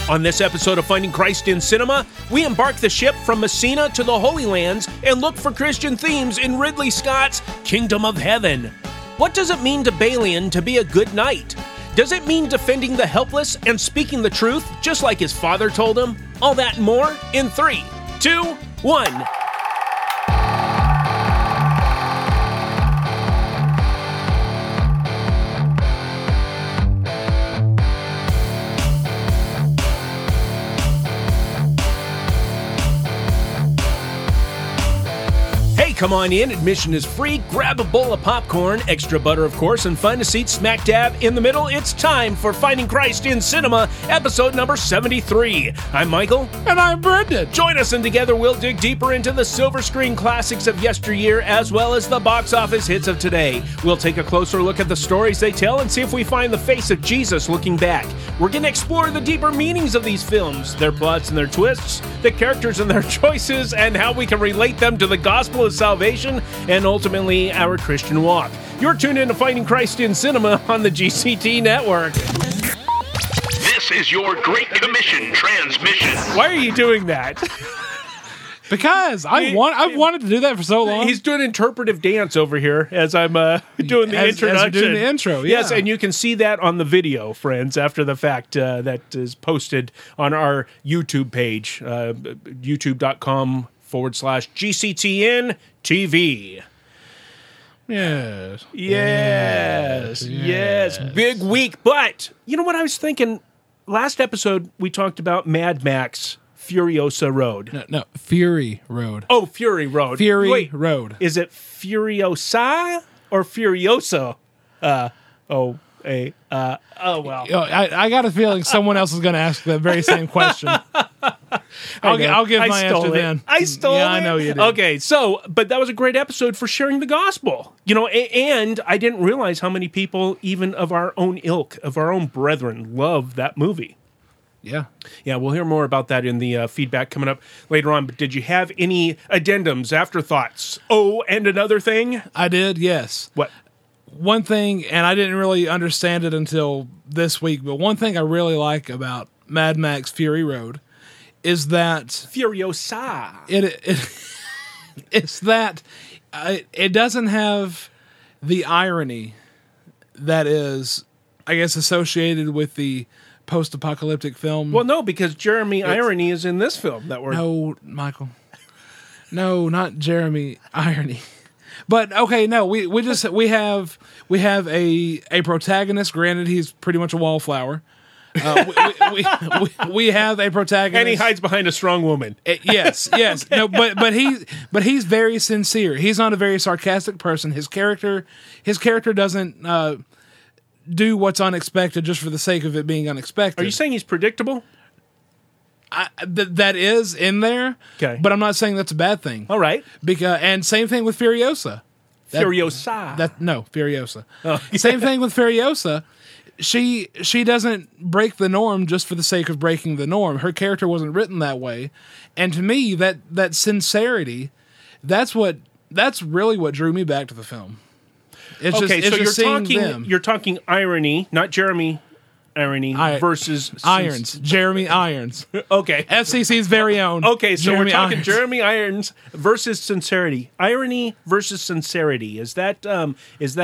On this episode of Finding Christ in Cinema, we embark the ship from Messina to the Holy Lands and look for Christian themes in Ridley Scott's Kingdom of Heaven. What does it mean to Balian to be a good knight? Does it mean defending the helpless and speaking the truth, just like his father told him? All that and more in 3, 2, 1. Come on in, admission is free, grab a bowl of popcorn, extra butter of course, and find a seat smack dab in the middle. It's time for Finding Christ in Cinema, episode number 73. I'm Michael. And I'm Brendan. Join us and together we'll dig deeper into the silver screen classics of yesteryear as well as the box office hits of today. We'll take a closer look at the stories they tell and see if we find the face of Jesus looking back. We're going to explore the deeper meanings of these films, their plots and their twists, the characters and their choices, and how we can relate them to the gospel of salvation and ultimately our Christian walk. You're tuned in to Finding Christ in Cinema on the GCT network. This is your Great Commission transmission. Why are you doing that? Because I've wanted to do that for so long. He's doing interpretive dance over here as I'm doing the introduction. As doing the intro, yeah. Yes, and you can see that on the video, friends, after the fact that is posted on our YouTube page, youtube.com/GCTN TV. Yes. Big week. But you know what I was thinking? Last episode, we talked about Mad Max Furiosa Road. No, Fury Road. Oh, Fury Road. Road. Is it Furiosa or Furiosa? Well. I got a feeling someone else is going to ask the very same question. I'll give my answer then. I stole it. Yeah, I know you did. Okay, but that was a great episode for sharing the gospel. You know, and I didn't realize how many people, even of our own ilk, of our own brethren, love that movie. Yeah, we'll hear more about that in the feedback coming up later on. But did you have any addendums, afterthoughts? Oh, and another thing? I did, yes. What? One thing, and I didn't really understand it until this week, but one thing I really like about Mad Max Fury Road is that Furiosa. It's that it doesn't have the irony that is, I guess, associated with the post-apocalyptic film. Well, no, because Jeremy Irony is in this film that we're... No, Michael. No, not Jeremy Irony. But okay, no, we have a protagonist. Granted, he's pretty much a wallflower. We have a protagonist, and he hides behind a strong woman. Yes. No, but he's very sincere. He's not a very sarcastic person. His character doesn't do what's unexpected just for the sake of it being unexpected. Are you saying he's predictable? That is in there, okay. But I'm not saying that's a bad thing. All right, and same thing with Furiosa. Furiosa. Oh. Same thing with Furiosa. She doesn't break the norm just for the sake of breaking the norm. Her character wasn't written that way, and to me, that sincerity, that's really what drew me back to the film. It's okay, just, so them. You're talking irony, not Jeremy. Irony versus Irons. Jeremy Irons. Okay. FCC's very own. Okay, so Jeremy we're talking Irons. Jeremy Irons versus sincerity. Irony versus sincerity. Is that a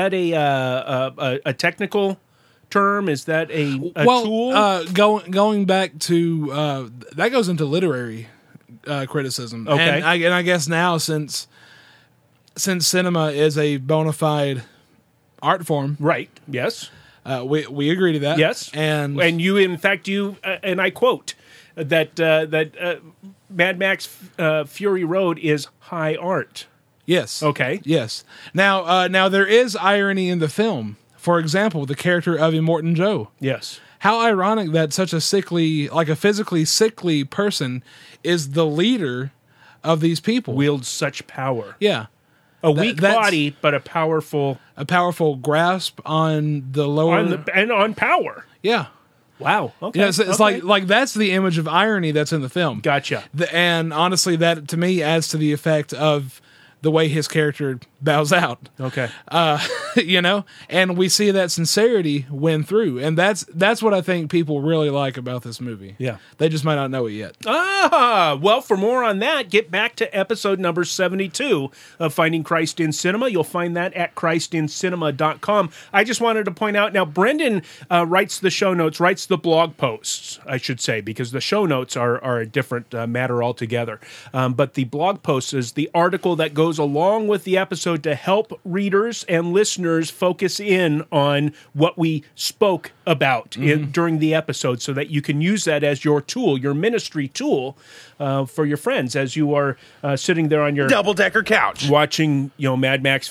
technical term? Is that a tool? Going back to that goes into literary criticism. Okay. And I guess now since cinema is a bona fide art form, right? Yes. We agree to that. Yes, and you, in fact, and I quote that Mad Max Fury Road is high art. Yes. Okay. Yes. Now there is irony in the film. For example, the character of Immortan Joe. Yes. How ironic that such a physically sickly person is the leader of these people. Wields such power. Yeah. A weak body, but a powerful grasp on the lower and on power. Yeah. Wow. Okay. Yeah, it's like that's the image of irony that's in the film. Gotcha. And honestly, that to me adds to the effect of the way his character bows out. Okay. And we see that sincerity win through, and that's what I think people really like about this movie. Yeah. They just might not know it yet. Well, for more on that, get back to episode number 72 of Finding Christ in Cinema. You'll find that at christincinema.com. I just wanted to point out, now Brendan writes the show notes, writes the blog posts, I should say, because the show notes are a different matter altogether. But the blog post is the article that goes along with the episode to help readers and listeners focus in on what we spoke about during the episode, so that you can use that as your tool, your ministry tool, for your friends as you are sitting there on your double-decker couch watching, Mad Max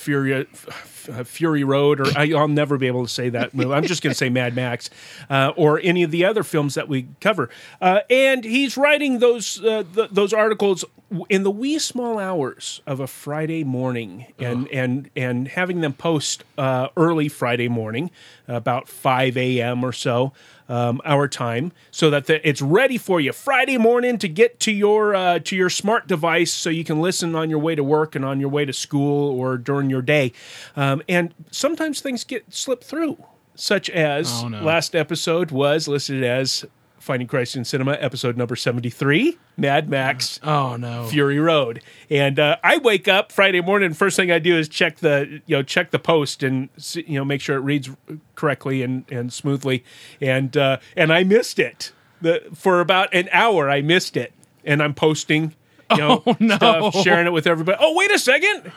Fury Road, or I'll never be able to say that movie. I'm just going to say Mad Max, or any of the other films that we cover. And he's writing those articles in the wee small hours of a Friday morning, and having them post early Friday morning, about 5 a.m. or so, our time, so that it's ready for you Friday morning to get to your smart device, so you can listen on your way to work and on your way to school or during your day. And sometimes things get slipped through, such as last episode was listed as Finding Christ in Cinema, episode number 73, Mad Max Fury Road. And I wake up Friday morning, first thing I do is check the post and make sure it reads correctly and smoothly. And I missed it. For about an hour, I missed it. And I'm posting stuff, sharing it with everybody. Oh, wait a second.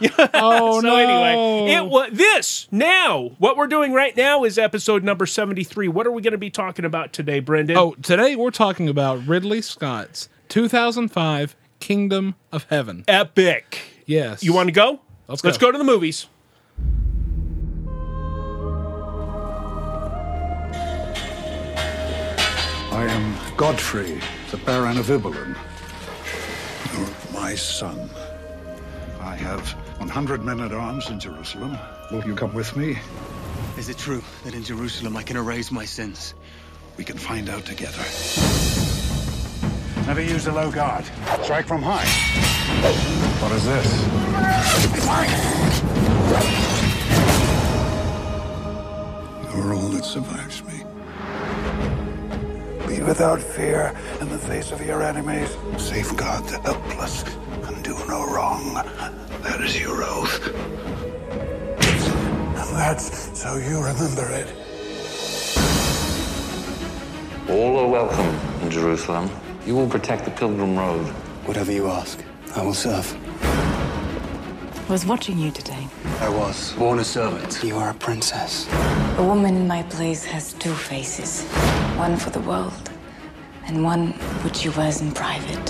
Anyway, what we're doing right now is episode number 73. What are we going to be talking about today, Brendan? Oh, today we're talking about Ridley Scott's 2005 Kingdom of Heaven. Epic. Yes. You want to go? Let's go to the movies. I am Godfrey, the Baron of Ibelin. You're my son. I have 100 men-at-arms in Jerusalem. Will you come with me? Is it true that in Jerusalem I can erase my sins? We can find out together. Never use a low guard. Strike from high. What is this? You're all that survives me. Be without fear in the face of your enemies. Safeguard the helpless and do no wrong. That is your oath. And that's so you remember it. All are welcome in Jerusalem. You will protect the Pilgrim Road. Whatever you ask, I will serve. I was watching you today. I was born a servant. You are a princess. A woman in my place has two faces. One for the world, and one which you wears in private.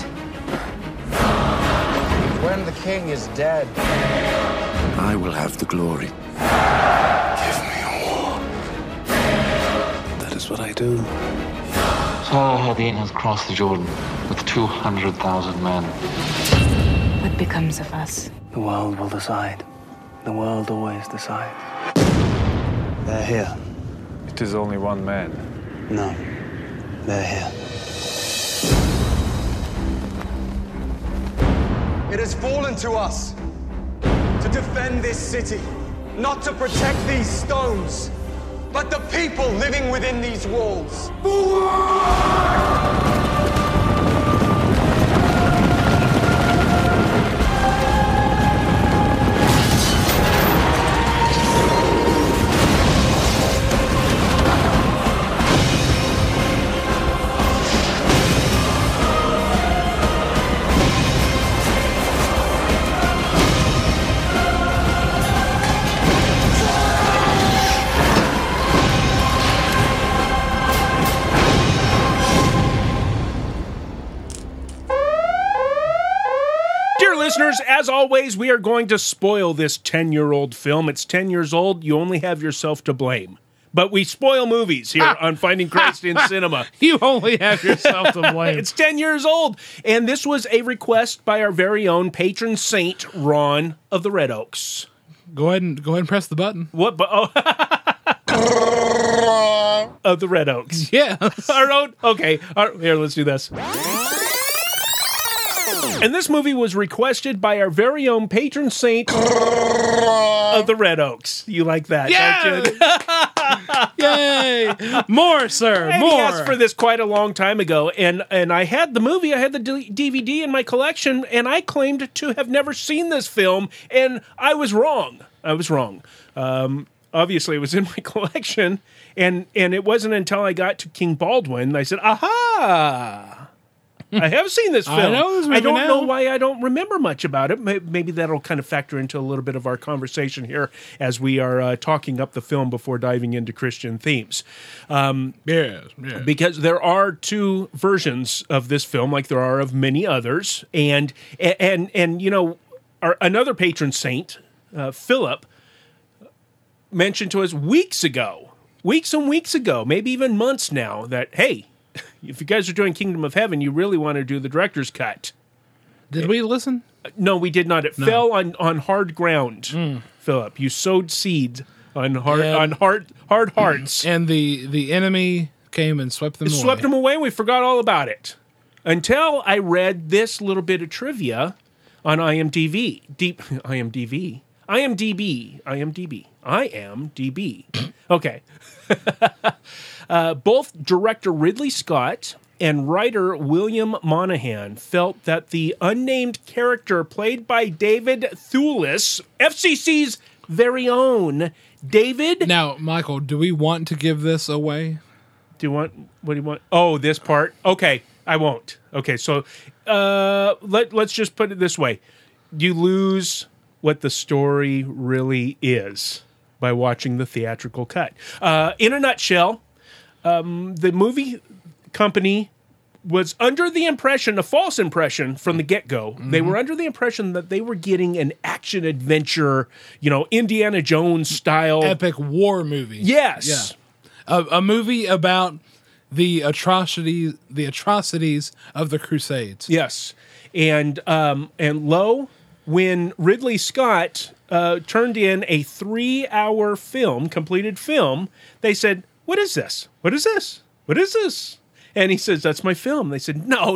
When the king is dead, I will have the glory. Give me a war. That is what I do. Saladin has crossed the Jordan with 200,000 men. What becomes of us? The world will decide. The world always decides. They're here. it is only one man. No, they're here. It has fallen to us to defend this city, not to protect these stones, but the people living within these walls. Listeners, as always, we are going to spoil this 10-year-old film. It's 10 years old. You only have yourself to blame. But we spoil movies here on Finding Christ in Cinema. You only have yourself to blame. It's 10 years old. And this was a request by our very own patron saint, Ron of the Red Oaks. Go ahead and press the button. What? Of the Red Oaks. Yeah. Our own? Okay. Here, let's do this. And this movie was requested by our very own patron saint of the Red Oaks. You like that, don't you? Yay! More, sir, And more. he asked for this quite a long time ago, and I had the movie, I had the DVD in my collection, and I claimed to have never seen this film, and I was wrong. Obviously, it was in my collection, and it wasn't until I got to King Baldwin I said, aha! I have seen this film. I know this movie I don't now. know why I don't remember much about it. Maybe that'll kind of factor into a little bit of our conversation here as we are talking up the film before diving into Christian themes. Yes. Because there are two versions of this film, like there are of many others, and you know, another patron saint, Philip, mentioned to us weeks and weeks ago, maybe even months now, that hey, if you guys are doing Kingdom of Heaven, you really want to do the director's cut. Did we listen? No, we did not. It fell on hard ground, Philip. You sowed seeds on hard hearts. And the enemy came and swept them away. Swept them away, and we forgot all about it. Until I read this little bit of trivia on IMDb. Okay. Both director Ridley Scott and writer William Monahan felt that the unnamed character played by David Thewlis, FCC's very own David... Now, Michael, do we want to give this away? What do you want? Oh, this part? Okay, I won't. Okay, so let's just put it this way. You lose what the story really is by watching the theatrical cut. In a nutshell, the movie company was under the impression, a false impression from the get-go. They were under the impression that they were getting an action-adventure, Indiana Jones style. Epic war movie. Yes. Yeah. A movie about the atrocities of the Crusades. Yes. And lo, when Ridley Scott turned in a 3-hour completed film, they said, what is this? What is this? What is this? And he says, that's my film. They said, no.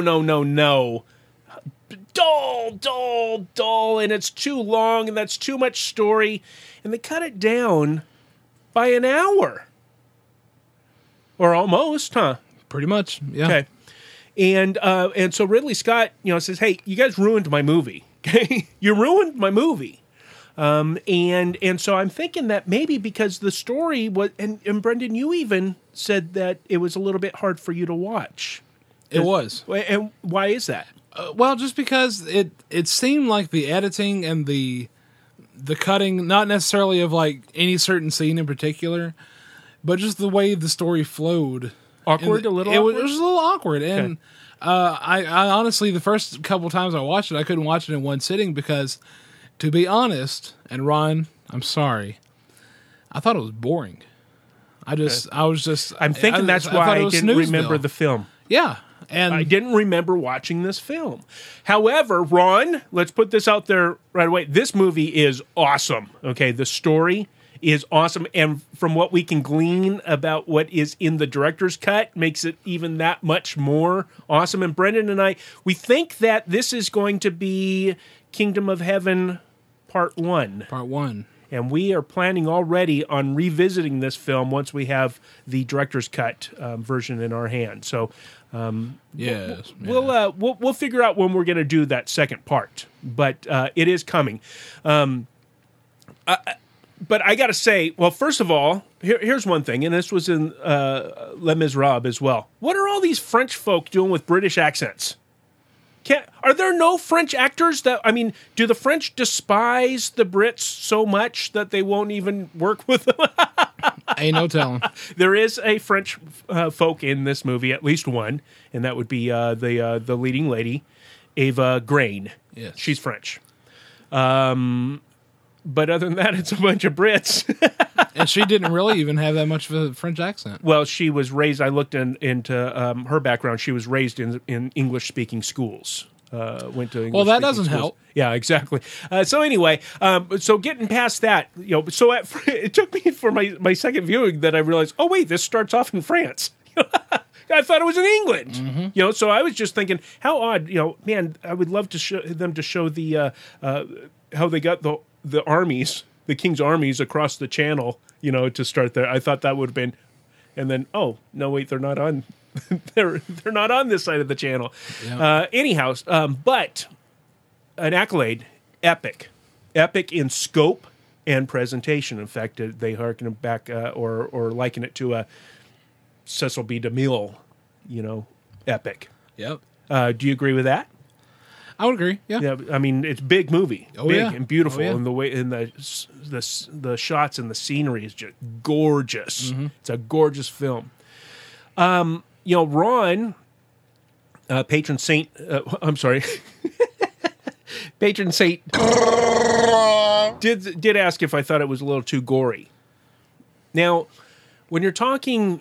Dull, and it's too long, and that's too much story. And they cut it down by an hour. Or almost, huh? Pretty much, yeah. Okay. And so Ridley Scott, says, hey, you guys ruined my movie. Okay? You ruined my movie. And so I'm thinking that maybe because the story was, and Brendan, you even said that it was a little bit hard for you to watch. It was. And why is that? Well, just because it seemed like the editing and the cutting, not necessarily of like any certain scene in particular, but just the way the story flowed. Awkward, a little awkward? It was a little awkward. And I honestly, the first couple times I watched it, I couldn't watch it in one sitting because, to be honest, and Ron, I'm sorry, I thought it was boring. I'm thinking that's why I didn't remember the film. Yeah. And I didn't remember watching this film. However, Ron, let's put this out there right away. This movie is awesome. Okay, the story is awesome, and from what we can glean about what is in the director's cut, makes it even that much more awesome. And Brendan and I, we think that this is going to be Kingdom of Heaven Part 1. Part 1. And we are planning already on revisiting this film once we have the director's cut version in our hand. So, yes, we'll figure out when we're going to do that second part. But it is coming. But I got to say, well, first of all, here's one thing, and this was in Les Miserables as well. What are all these French folk doing with British accents? Are there no French actors do the French despise the Brits so much that they won't even work with them? Ain't no telling. There is a French folk in this movie, at least one, and that would be the leading lady, Eva Green. Yes. She's French. But other than that, it's a bunch of Brits. And she didn't really even have that much of a French accent. Well, she was raised, I looked into her background, she was raised in English-speaking schools. Went to English. Well, that doesn't help. Yeah, exactly. So anyway, so getting past that, it took me for my second viewing that I realized, oh, wait, this starts off in France. I thought it was in England. You know, so I was just thinking, how odd. You know, man, I would love to show them to show the how they got the armies, the king's armies across the channel. You know, to start there. I thought that would have been, and then no, wait, they're not on. they're not on this side of the channel. Yeah. Anyhow, but an accolade, epic in scope and presentation. In fact, they harken it back or liken it to a Cecil B. DeMille, you know, epic. Yep. Do you agree with that? I would agree. Yeah. Yeah. I mean, it's big movie, big and beautiful, yeah. and the way and the shots and the scenery is just gorgeous. It's a gorgeous film. You know, Ron, patron saint. I'm sorry, patron saint. Did ask if I thought it was a little too gory. Now, when you're talking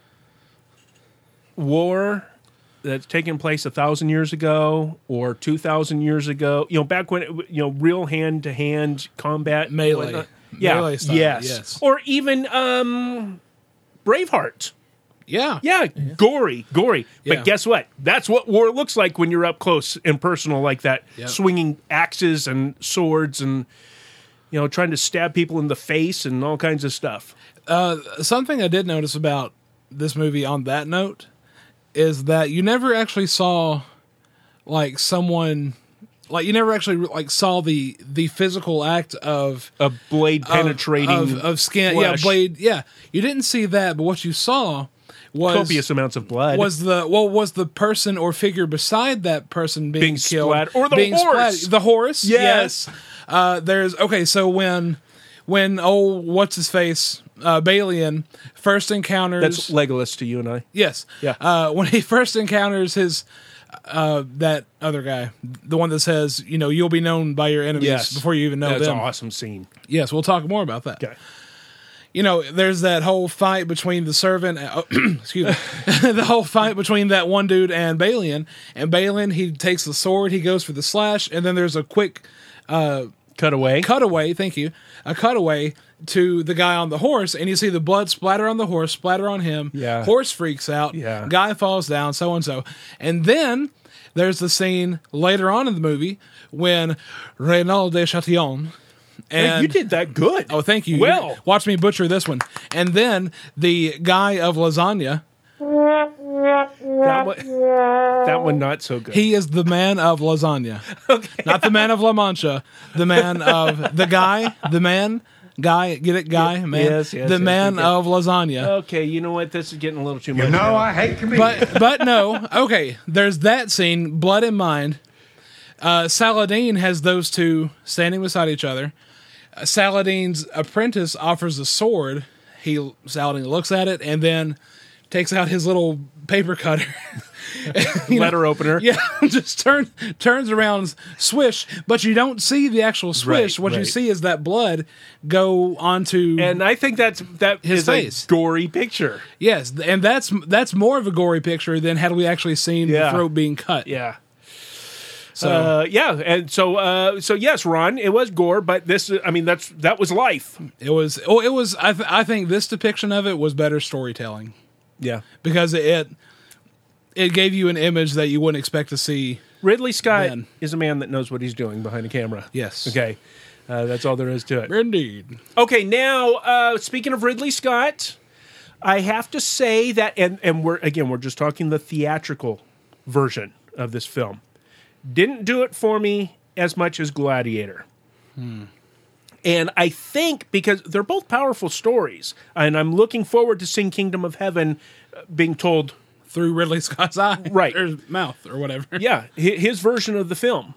war that's taken place 1,000 years ago or 2,000 years ago, you know, back when real hand-to-hand combat, melee, melee style, yes, or even Braveheart. Yeah, gory. Yeah. But guess what? That's what war looks like when you're up close and personal like that, swinging axes and swords and, you know, trying to stab people in the face and all kinds of stuff. Something I did notice about this movie on that note is that you never actually saw, like, someone... Like, you never actually like saw the physical act of a blade penetrating of skin. flesh. Yeah, blade. Yeah, you didn't see that, but what you saw was copious amounts of blood. Was the person or figure beside that person being killed splattered, or the horse? The horse. Yes. So when what's his face Balian first encounters, that's Legolas to you and I. Yes. Yeah. When he first encounters his. That other guy, the one that says, you know, you'll be known by your enemies before you even know them. That's an awesome scene. Yes, we'll talk more about that. Okay. You know, there's that whole fight between the servant, excuse me, the whole fight between that one dude and Balian. And Balian, he takes the sword, he goes for the slash, and then there's a quick cutaway. Thank you. A cutaway to the guy on the horse, and you see the blood splatter on the horse, splatter on him. Yeah. Horse freaks out. Yeah. Guy falls down, so and so. And then there's the scene later on in the movie when Reynald de Chatillon. And you did that good. Oh, thank you. Well, watch me butcher this one. And then the guy of lasagna. That one not so good. He is the man of lasagna. Okay. Not the man of La Mancha. The man of the man. Guy, get it, guy, man. Yes, the man of lasagna. Okay, you know what? This is getting a little too much. You know, I hate comedians. But no, okay. There's that scene, blood in mind. Saladin has those two standing beside each other. Saladin's apprentice offers a sword. Saladin looks at it and then takes out his little paper cutter. Letter opener. Yeah, just turns around, swish, but you don't see the actual swish. What you see is that blood go onto, and I think that his is face. A gory picture. Yes, and that's more of a gory picture than had we actually seen the throat being cut. Yeah. So and so yes, Ron, it was gore, but this, I mean, that was life. It was. Oh, it was. I think this depiction of it was better storytelling. Yeah, because it gave you an image that you wouldn't expect to see. Ridley Scott is a man that knows what he's doing behind the camera. Yes. Okay. That's all there is to it. Indeed. Okay, now, speaking of Ridley Scott, I have to say that, and we're just talking the theatrical version of this film. Didn't do it for me as much as Gladiator. And I think because they're both powerful stories, and I'm looking forward to seeing Kingdom of Heaven being told through Ridley Scott's eye, right, or mouth, or whatever. Yeah, his version of the film,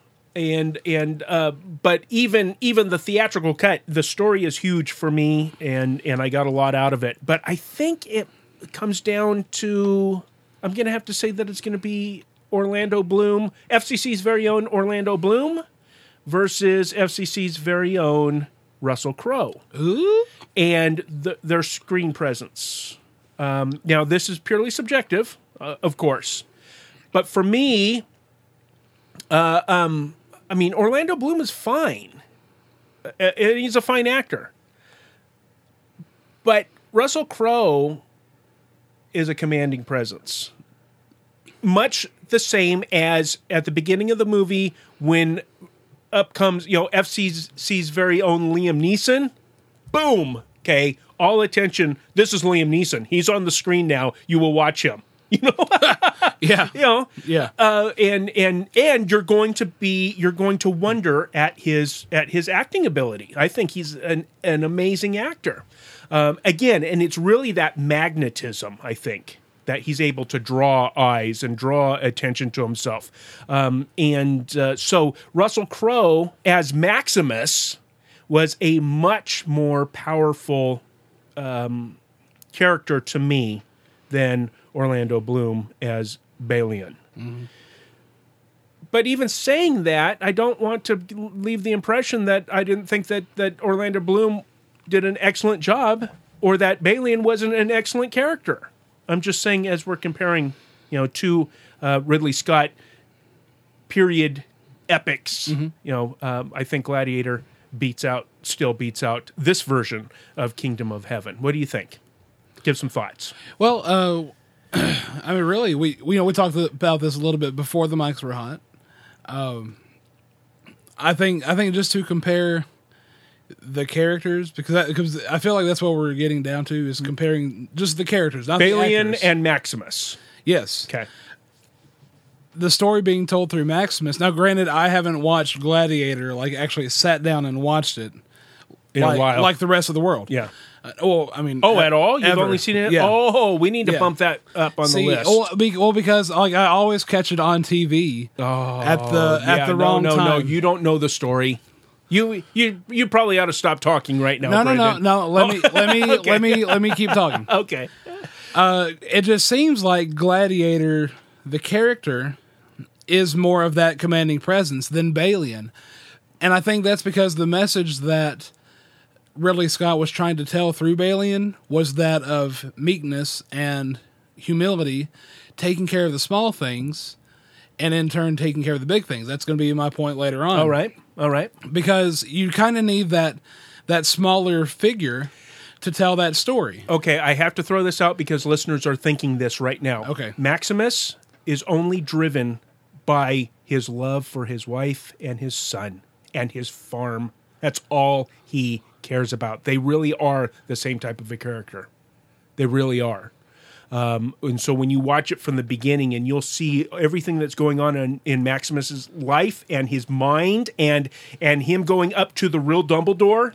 but even the theatrical cut, the story is huge for me, and I got a lot out of it. But I think it comes down to, I'm going to have to say that it's going to be Orlando Bloom, FCC's very own Orlando Bloom, versus FCC's very own Russell Crowe. Ooh. And their screen presence. Now, this is purely subjective, of course. But for me, I mean, Orlando Bloom is fine. And he's a fine actor. But Russell Crowe is a commanding presence. Much the same as at the beginning of the movie when up comes, FCC's very own Liam Neeson. Boom. Okay. All attention. This is Liam Neeson. He's on the screen now. You will watch him. Yeah. Yeah. And you're going to wonder at his acting ability. I think he's an amazing actor. Again, and it's really that magnetism, I think, that he's able to draw eyes and draw attention to himself. So Russell Crowe as Maximus was a much more powerful character to me than Orlando Bloom as Balian. Mm-hmm. But even saying that, I don't want to leave the impression that I didn't think that Orlando Bloom did an excellent job or that Balian wasn't an excellent character. I'm just saying as we're comparing, two Ridley Scott period epics, I think Gladiator still beats out this version of Kingdom of Heaven. What do you think? Give some thoughts. Well, I mean, really, we talked about this a little bit before the mics were hot. I think just to compare the characters, because I feel like that's what we're getting down to is comparing just the characters, not Balian the actors. And Maximus. Yes. Okay. The story being told through Maximus. Now, granted, I haven't watched Gladiator, like actually sat down and watched it in a while, like the rest of the world. Yeah. At all? You've only seen it? Yeah. Oh, we need to bump that up on the list. Because I always catch it on TV at the wrong time. No, you don't know the story. You probably ought to stop talking right now. No. Let me keep talking. Okay. It just seems like Gladiator, the character, is more of that commanding presence than Balian, and I think that's because the message that Ridley Scott was trying to tell through Balian was that of meekness and humility, taking care of the small things, and in turn taking care of the big things. That's going to be my point later on. All right. Because you kind of need that smaller figure to tell that story. Okay, I have to throw this out because listeners are thinking this right now. Okay. Maximus is only driven by his love for his wife and his son and his farm. That's all he cares about. They really are the same type of a character. They really are. And so when you watch it from the beginning and you'll see everything that's going on in Maximus's life and his mind and him going up to the real Dumbledore,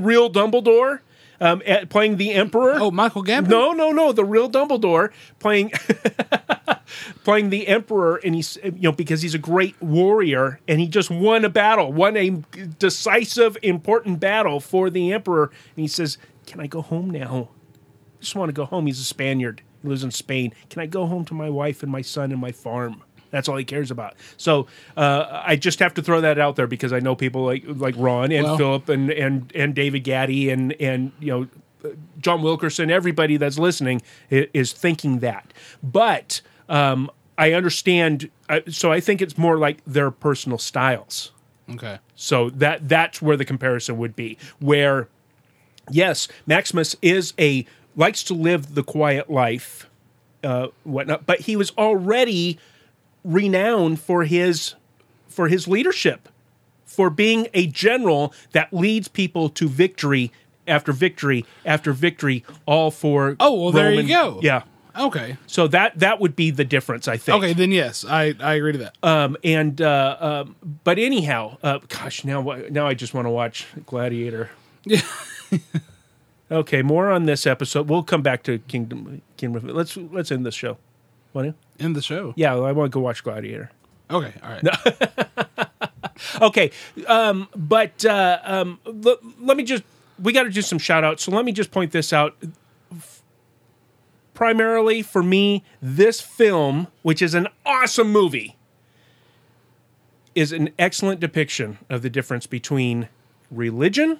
playing the Emperor. Oh, Michael Gambon? No, the real Dumbledore playing playing the Emperor, and he's because he's a great warrior and he just won a decisive, important battle for the Emperor, and he says, "Can I go home now? I just want to go home." He's a Spaniard. He lives in Spain. Can I go home to my wife and my son and my farm? That's all he cares about. So I just have to throw that out there because I know people like Ron and Philip and David Gaddy and John Wilkerson. Everybody that's listening is thinking that. But I understand. So I think it's more like their personal styles. Okay. So that's where the comparison would be. Where yes, Maximus likes to live the quiet life, whatnot, but he was already renowned for his leadership, for being a general that leads people to victory after victory after victory, all for there you go. Yeah. Okay. So that would be the difference, I think. Okay, then yes, I agree to that. But anyhow, now I just want to watch Gladiator. Yeah. Okay, more on this episode. We'll come back to Kingdom. Let's end this show. Want to end the show? Yeah, I want to go watch Gladiator. Okay, all right. Okay, but let me just. We got to do some shout outs. So let me just point this out. Primarily for me, this film, which is an awesome movie, is an excellent depiction of the difference between religion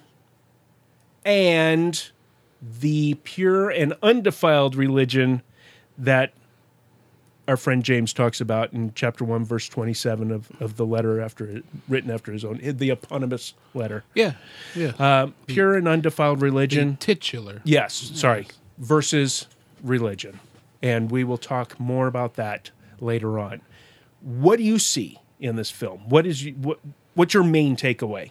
and the pure and undefiled religion that our friend James talks about in chapter 1, verse 27 of the letter written after his own, the eponymous letter. Yeah. Pure and undefiled religion. The titular. Yes, sorry. Versus religion. And we will talk more about that later on. What do you see in this film? What's your main takeaway?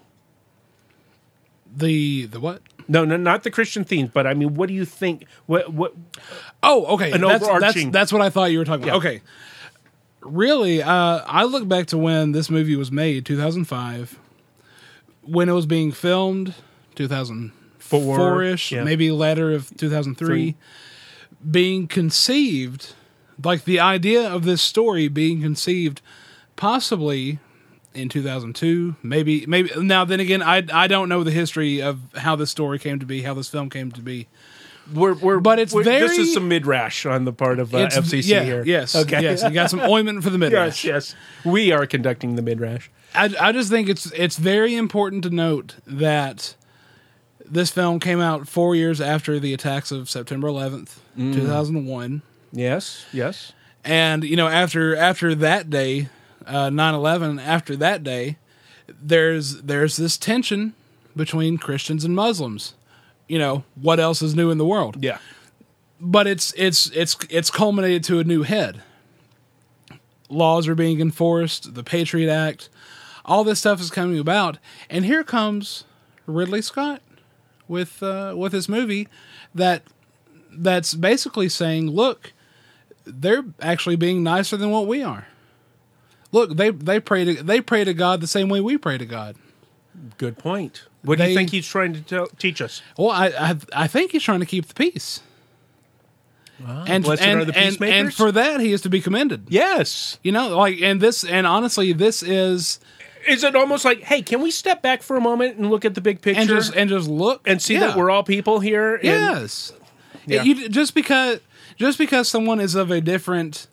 The what? No, not the Christian themes, but I mean, what do you think? What? Oh, okay. Overarching. That's what I thought you were talking about. Yeah. Okay. Really, I look back to when this movie was made, 2005, when it was being filmed, 2004-ish, maybe latter of 2003, being conceived, like the idea of this story being conceived possibly in 2002, maybe. Now, then again, I don't know the history of how this story came to be, how this film came to be. But it's very. This is some midrash on the part of FCC here. Yes. Okay. Yes. You got some ointment for the midrash. Yes. We are conducting the midrash. I just think it's very important to note that this film came out 4 years after the attacks of September 11th, 2001. Yes. And after that day, 9/11. After that day, there's this tension between Christians and Muslims. What else is new in the world? Yeah. But it's culminated to a new head. Laws are being enforced, the Patriot Act, all this stuff is coming about, and here comes Ridley Scott with his movie that's basically saying, look, they're actually being nicer than what we are. Look, they pray to God the same way we pray to God. Good point. What do you think he's trying to teach us? Well, I think he's trying to keep the peace. Wow. And are the peacemakers? And for that he is to be commended. Yes. Honestly, this is it almost like, hey, can we step back for a moment and look at the big picture and just look and see that we're all people here? Yes. Just because someone is of a different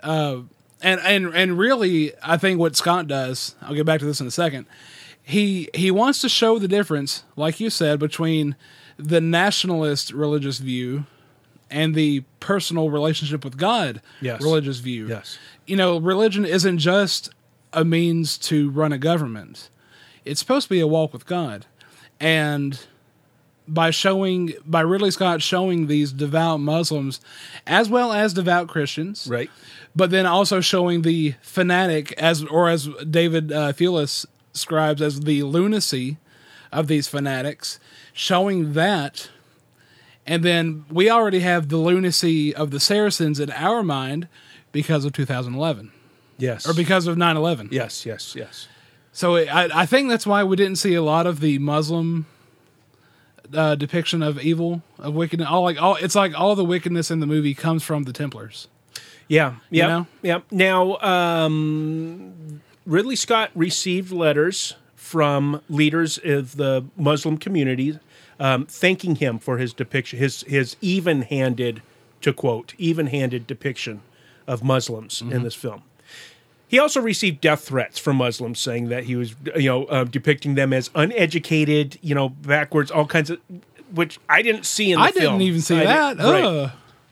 and really, I think what Scott does, I'll get back to this in a second. He wants to show the difference, like you said, between the nationalist religious view and the personal relationship with God religious view. Yes. Religion isn't just a means to run a government. It's supposed to be a walk with God. And by Ridley Scott showing these devout Muslims as well as devout Christians, right, but then also showing the fanatic as David Thewlis describes as the lunacy of these fanatics, showing that, and then we already have the lunacy of the Saracens in our mind because of 2011. Yes. Or because of 9/11. Yes. So I think that's why we didn't see a lot of the Muslim depiction of evil, of wickedness. It's like all the wickedness in the movie comes from the Templars. Yeah. You know? Now, Ridley Scott received letters from leaders of the Muslim community thanking him for his depiction, his even-handed, to quote, even-handed depiction of Muslims in this film. He also received death threats from Muslims saying that he was, depicting them as uneducated, backwards, all kinds of, which I didn't see in the film. I didn't even see that. Right.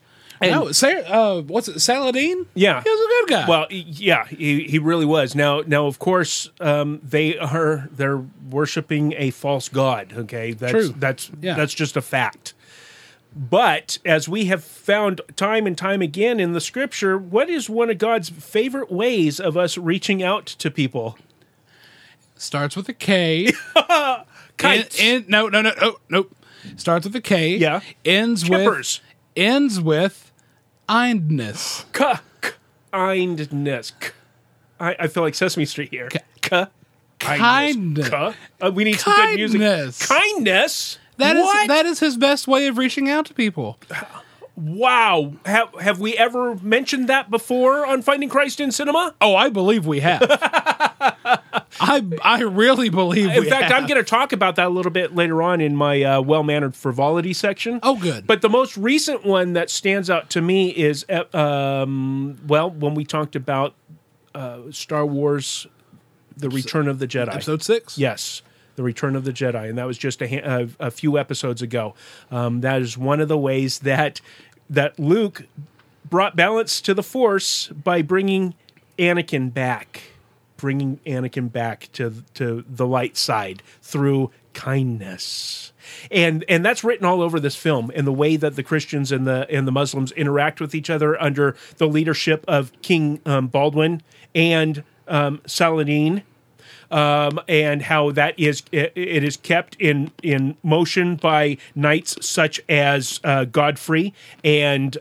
No, what's it, Saladin? Yeah. He was a good guy. Well, yeah, he really was. Now, of course, they're worshiping a false god. Okay, True. That's just a fact. But as we have found time and time again in the scripture, what is one of God's favorite ways of us reaching out to people? Starts with a K. Kites. Nope. Starts with a K. Yeah. Ends with kindness. Kindness. I feel like Sesame Street here. Kindness. We need some good music. Kindness. That is his best way of reaching out to people. Wow. Have we ever mentioned that before on Finding Christ in Cinema? Oh, I believe we have. I really believe we have. In fact, I'm going to talk about that a little bit later on in my well-mannered frivolity section. Oh, good. But the most recent one that stands out to me is, when we talked about Star Wars, The Return of the Jedi. Episode 6? Yes. The Return of the Jedi, and that was just a few episodes ago. That is one of the ways that Luke brought balance to the Force by bringing Anakin back to the light side through kindness. and that's written all over this film, and the way that the Christians and the Muslims interact with each other under the leadership of King Baldwin and Saladin. And how that is it is kept in motion by knights such as Godfrey and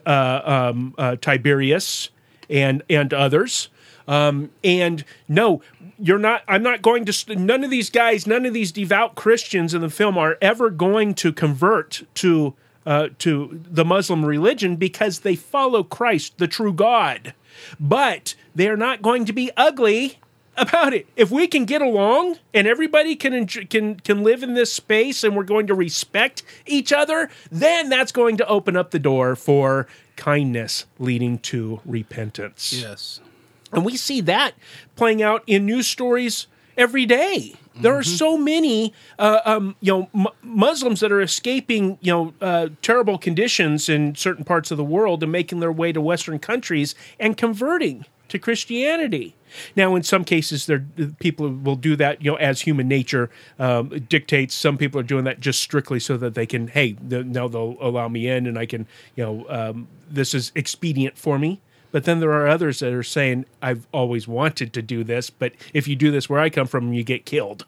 Tiberius and others. And no, you're not. I'm not going to. None of these guys, none of these devout Christians in the film are ever going to convert to the Muslim religion because they follow Christ, the true God. But they are not going to be ugly about it. If we can get along and everybody can live in this space and we're going to respect each other, then that's going to open up the door for kindness leading to repentance. Yes. And we see that playing out in news stories every day. There are so many, Muslims that are escaping, terrible conditions in certain parts of the world and making their way to Western countries and converting to Christianity. Now, in some cases, people will do that, as human nature dictates. Some people are doing that just strictly so that they can, now they'll allow me in, and I can, this is expedient for me. But then there are others that are saying, I've always wanted to do this, but if you do this where I come from, you get killed,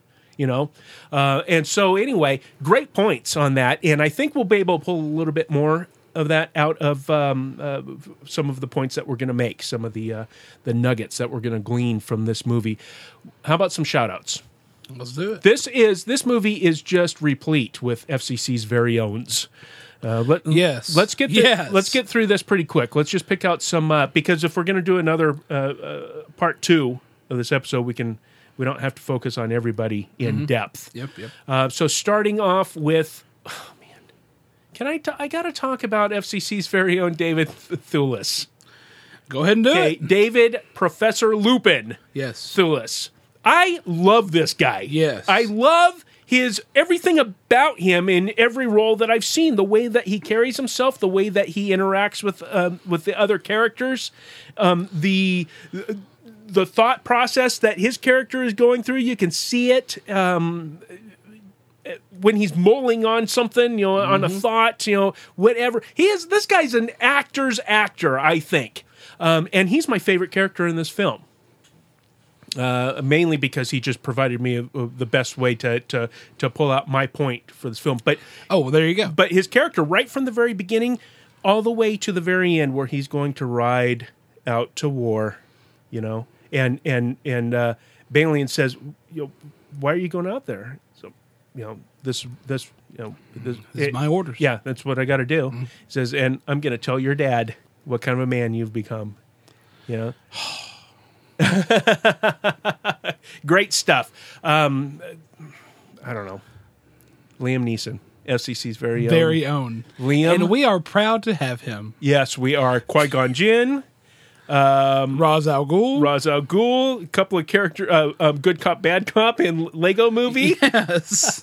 And so anyway, great points on that. And I think we'll be able to pull a little bit more of that out of some of the points that we're going to make, some of the nuggets that we're going to glean from this movie. How about some shout-outs? Let's do it. This movie is just replete with FCC's very owns. Let's get through this pretty quick. Let's just pick out some because if we're going to do another part 2 of this episode, we don't have to focus on everybody in depth. Yep. So starting off with, I got to talk about FCC's very own David Thewlis. Go ahead and do it. David Professor Lupin. Yes. Thewlis. I love this guy. Yes. I love everything about him in every role that I've seen. The way that he carries himself, the way that he interacts with the other characters, the thought process that his character is going through. You can see it when he's mulling on something, on a thought, whatever. This guy's an actor's actor, I think. And he's my favorite character in this film. Mainly because he just provided me the best way to pull out my point for this film. But there you go. But his character, right from the very beginning, all the way to the very end, where he's going to ride out to war, and Balian says, why are you going out there? So, this is my orders. Yeah, that's what I got to do. Mm-hmm. He says, and I'm going to tell your dad what kind of a man you've become. Great stuff. I don't know. Liam Neeson, FCC's very own. Liam. And we are proud to have him. Yes, we are. Qui-Gon Jinn. Ra's al Ghul. A couple of character, good cop, bad cop in Lego Movie. Yes.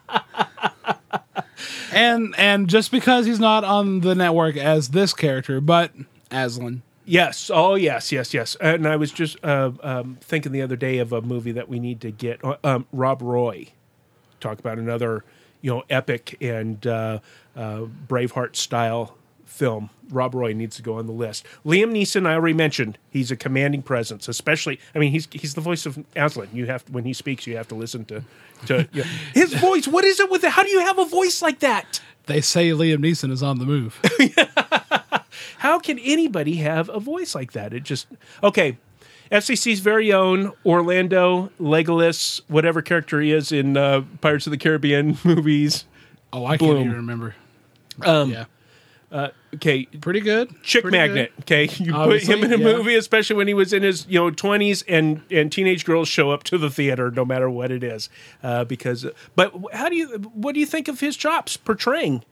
and just because he's not on the network as this character, but Aslan. Yes. Oh, yes. And I was just thinking the other day of a movie that we need to get. Rob Roy. Talk about another, epic and Braveheart style film. Rob Roy needs to go on the list. Liam Neeson, I already mentioned, he's a commanding presence. Especially, he's the voice of Aslan. You have when he speaks, you have to listen to his voice. What is it with it? How do you have a voice like that? They say Liam Neeson is on the move. How can anybody have a voice like that? It just... Okay, FCC's very own Orlando, Legolas, whatever character he is in Pirates of the Caribbean movies. Oh, I can't even remember. Okay. Pretty good. Chick magnet. Good. Okay. You Obviously, put him in a movie, especially when he was in his 20s, and teenage girls show up to the theater no matter what it is. But what do you think of his chops portraying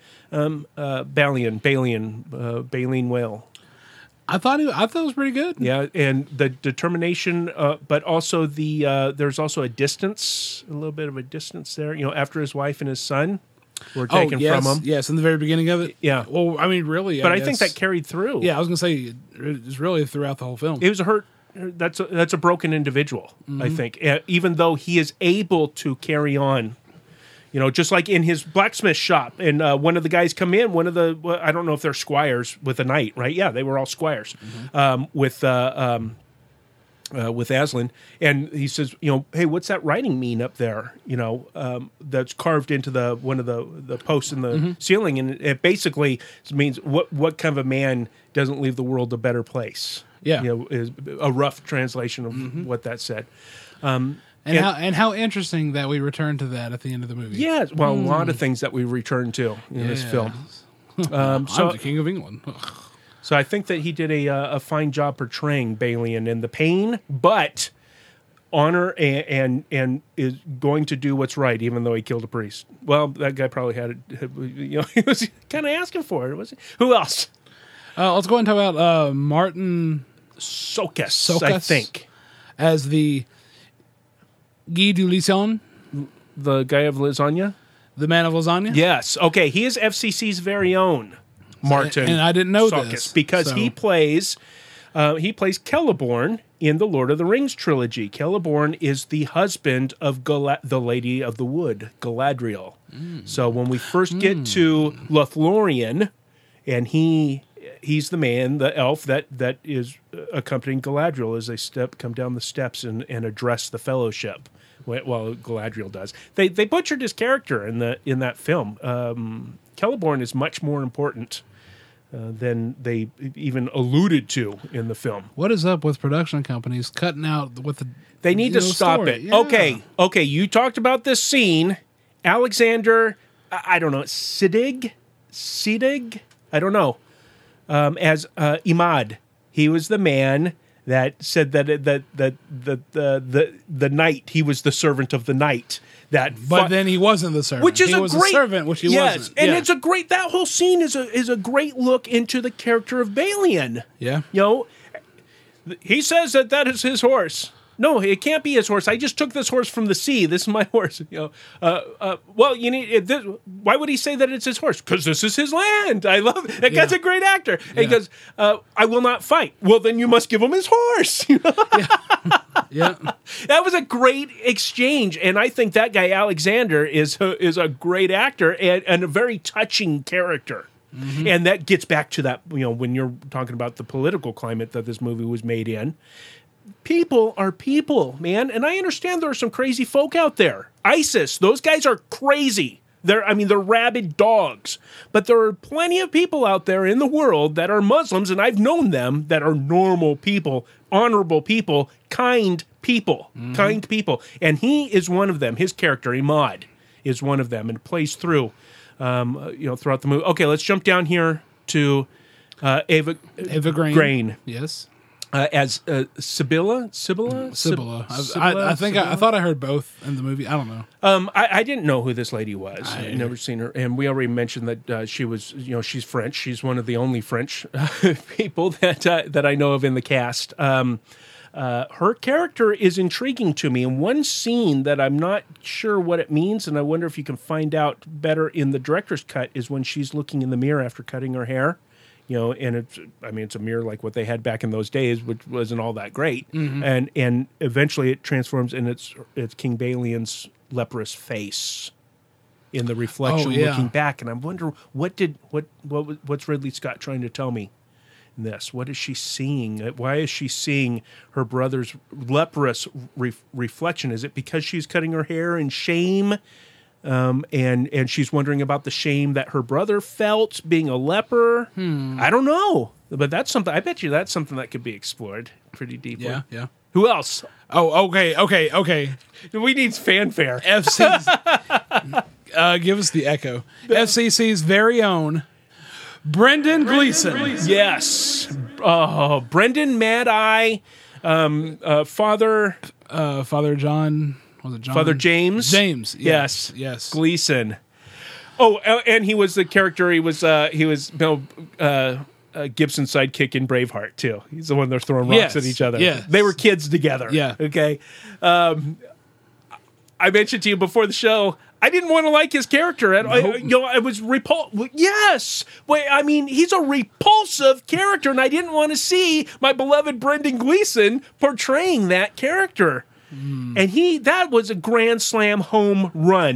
Baleen Whale? I thought it was pretty good. Yeah, and the determination, but also there's also a little bit of a distance there. After his wife and his son were taken from him. Yes, in the very beginning of it. Yeah. Well, really. But I think that carried through. Yeah, I was going to say it's really throughout the whole film. It was a hurt. That's a broken individual. Mm-hmm. I think, even though he is able to carry on, just like in his blacksmith shop, and one of the guys come in, I don't know if they're squires with a knight, right? Yeah, they were all squires with Aslan, and he says, hey, what's that writing mean up there? That's carved into one of the posts in the ceiling, and it basically means what kind of a man doesn't leave the world a better place. Yeah, is a rough translation of what that said. And how interesting that we return to that at the end of the movie. Yeah, well, a lot of things that we return to in this film. I'm the King of England. So I think that he did a fine job portraying Balian in the pain, but honor and is going to do what's right, even though he killed a priest. Well, that guy probably had it. He was kind of asking for it. Was he? Who else? Let's go ahead and talk about Martin Sokas, I think, as the Guy de Lisson, the guy of lasagna, the man of lasagna. Yes. Okay, he is FCC's very own Martin, and I didn't know Sokas, this because he plays Celeborn in the Lord of the Rings trilogy. Celeborn is the husband of the Lady of the Wood, Galadriel. So when we first get to Lothlorien, and he's the man, the elf that is accompanying Galadriel as they come down the steps and address the Fellowship. While Galadriel does, they butchered his character in that film. Celeborn is much more important than they even alluded to in the film. What is up with production companies cutting out with the? They need to stop it. Yeah. Okay. You talked about this scene, Alexander. I don't know, Siddig. I don't know. As Imad, he was the man that said that the knight, he was the servant of the knight. But then he wasn't the servant. Which is he was great, a servant, which he wasn't. And it's a great. That whole scene is a great look into the character of Balian. Yeah, he says that is his horse. No, it can't be his horse. I just took this horse from the sea. This is my horse. Well, you need. Why would he say that it's his horse? Because this is his land. I love it. That guy's a great actor. And he goes, "I will not fight." Well, then you must give him his horse. Yeah. That was a great exchange, and I think that guy Alexander is a great actor and a very touching character. Mm-hmm. And that gets back to that, when you're talking about the political climate that this movie was made in. People are people, man, and I understand there are some crazy folk out there. ISIS, those guys are crazy. They're rabid dogs. But there are plenty of people out there in the world that are Muslims, and I've known them, that are normal people, honorable people, kind people. And he is one of them. His character, Imad, is one of them, and plays through, throughout the movie. Okay, let's jump down here to Eva Green. Yes. As Sibylla. I thought I heard both in the movie. I don't know. I didn't know who this lady was. I'd never seen her, and we already mentioned that she was. She's French. She's one of the only French people that I know of in the cast. Her character is intriguing to me. In one scene that I'm not sure what it means, and I wonder if you can find out better in the director's cut, is when she's looking in the mirror after cutting her hair. And it's a mirror like what they had back in those days, which wasn't all that great. Mm-hmm. And eventually it transforms, and it's King Balian's leprous face in the reflection looking back. And I wonder what's Ridley Scott trying to tell me in this? What is she seeing? Why is she seeing her brother's leprous reflection? Is it because she's cutting her hair in shame? And she's wondering about the shame that her brother felt being a leper. I don't know, but that's something. I bet you that's something that could be explored pretty deeply. Yeah. Who else? Oh, okay. We need fanfare. FC's, give us the echo. FCC's very own Brendan Gleeson. Yes, Brendan Mad Eye, Father John. Was it John? Father James? James. Yes. Gleeson. Oh, and he was the character. He was Mel Gibson's sidekick in Braveheart too. He's the one they're throwing rocks at each other. Yes. They were kids together. Yeah. Okay. I mentioned to you before the show, I didn't want to like his character. I was repulsed. Yes. Wait, I mean, he's a repulsive character, and I didn't want to see my beloved Brendan Gleeson portraying that character. And that was a grand slam home run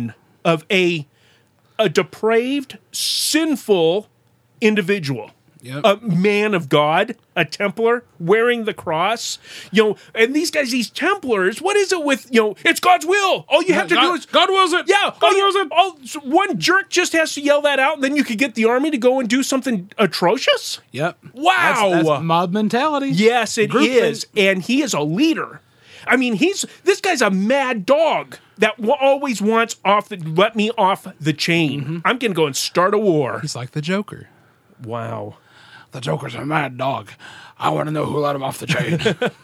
of a depraved, sinful individual. Yep. A man of God, a Templar, wearing the cross, and these guys, these Templars, what is it with, it's God's will. All you have to do is... God wills it. Yeah. God wills it. So one jerk just has to yell that out, and then you could get the army to go and do something atrocious? Yep. Wow. That's mob mentality. Yes, it is. And he is a leader. I mean, this guy's a mad dog that always wants let me off the chain. Mm-hmm. I'm going to go and start a war. He's like the Joker. Wow. The Joker's a mad dog. I want to know who let him off the chain.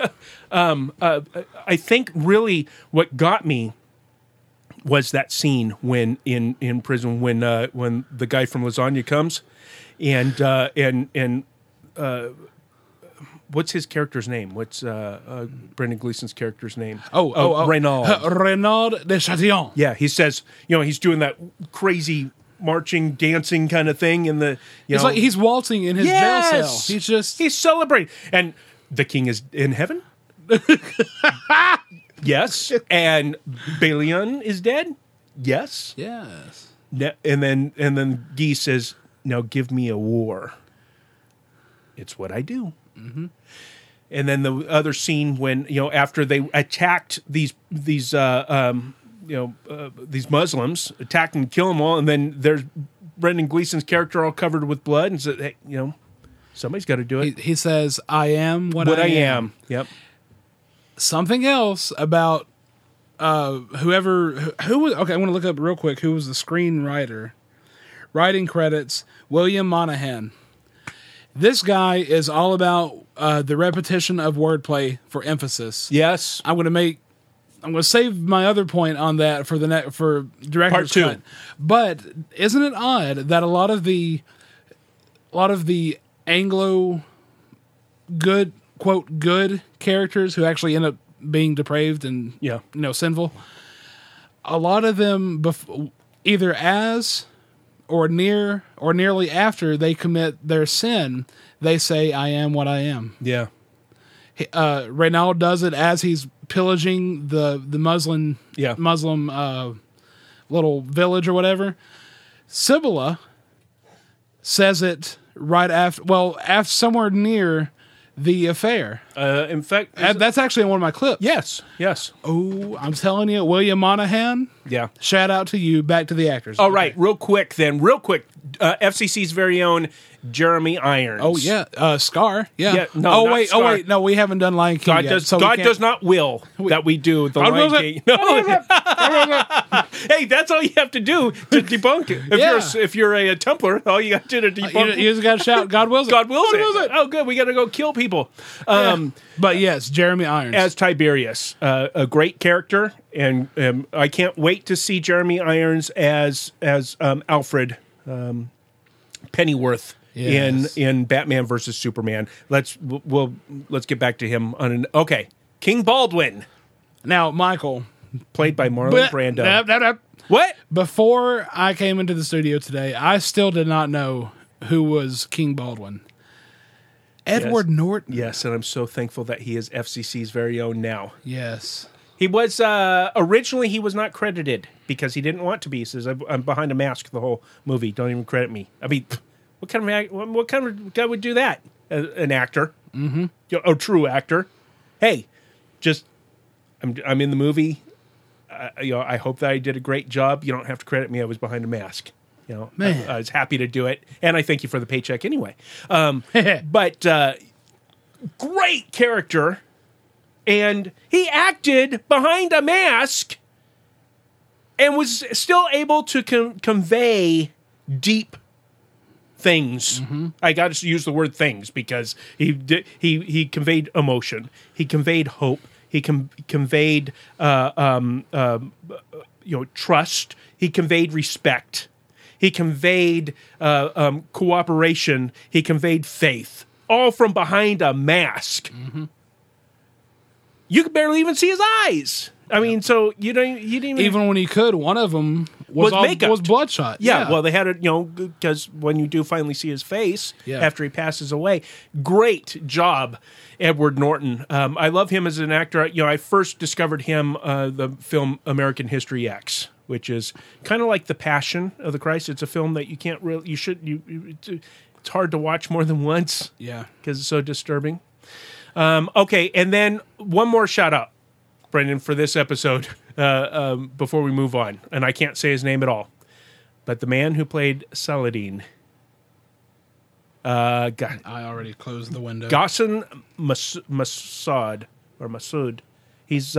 I think really what got me was that scene when in prison when the guy from Lasagna comes and what's his character's name? What's Brendan Gleeson's character's name? Renaud. Renaud de Chatillon. Yeah, he says, he's doing that crazy marching, dancing kind of thing in the, It's like he's waltzing in his jail cell. He's celebrating. And the king is in heaven? Yes. And Balian is dead? Yes. Yes. And then Guy says, now give me a war. It's what I do. Mm-hmm. And then the other scene when, after they attacked these Muslims, attack and kill them all, and then there's Brendan Gleeson's character all covered with blood, and said, "Hey, somebody's got to do it." He says, "I am what I am." Yep. Something else about who was okay. I want to look up real quick who was the screenwriter. Writing credits: William Monahan. This guy is all about the repetition of wordplay for emphasis. Yes, I'm going to save my other point on that for for director's Part 2. cut. But isn't it odd that a lot of the Anglo good characters who actually end up being depraved and sinful, a lot of them either as or nearly after they commit their sin, they say, "I am what I am." Yeah. Renaud does it as he's pillaging the Muslim little village or whatever. Sibylla says it right after somewhere near the affair. In fact, that's actually in one of my clips. Yes. Oh, I'm telling you, William Monahan. Yeah. Shout out to you. Back to the actors. All right, real quick. FCC's very own Jeremy Irons. Oh yeah, Scar. Yeah. No, oh wait, no, we haven't done Lion King God yet. God does not will that we do the Lion King. No. Hey, that's all you have to do to debunk it. If you're a Templar, all you got to do to debunk it. You just got to shout, "God wills it." God wills it. Oh, good. We got to go kill people. But yes, Jeremy Irons as Tiberius, a great character, and I can't wait to see Jeremy Irons as Alfred Pennyworth in Batman versus Superman. Let's get back to him okay. King Baldwin. Now, Michael, played by Marlon Brando. What? Before I came into the studio today, I still did not know who was King Baldwin. Edward Norton. Yes, and I'm so thankful that he is FCC's very own now. Yes. He was originally he was not credited because he didn't want to be. He says, "I'm behind a mask the whole movie. Don't even credit me." I mean, what kind of guy would do that? An actor, a true actor. Hey, just I'm in the movie. I hope that I did a great job. You don't have to credit me. I was behind a mask. Man. I was happy to do it, and I thank you for the paycheck anyway. But great character. And he acted behind a mask and was still able to convey deep things. Mm-hmm. I got to use the word things because he conveyed emotion. He conveyed hope. He conveyed trust. He conveyed respect. He conveyed cooperation. He conveyed faith. All from behind a mask. Mm-hmm. You could barely even see his eyes. I mean, so you didn't even when he could. One of them was bloodshot. Yeah, well, they had it, because when you do finally see his face after he passes away, great job, Edward Norton. I love him as an actor. I first discovered him the film American History X which is kind of like The Passion of the Christ. It's a film that you can't really, it's hard to watch more than once. Yeah. Because it's so disturbing. Okay, and then one more shout out, Brendan, for this episode before we move on. And I can't say his name at all. But the man who played Saladin. I already closed the window. Ghassan Masood. He's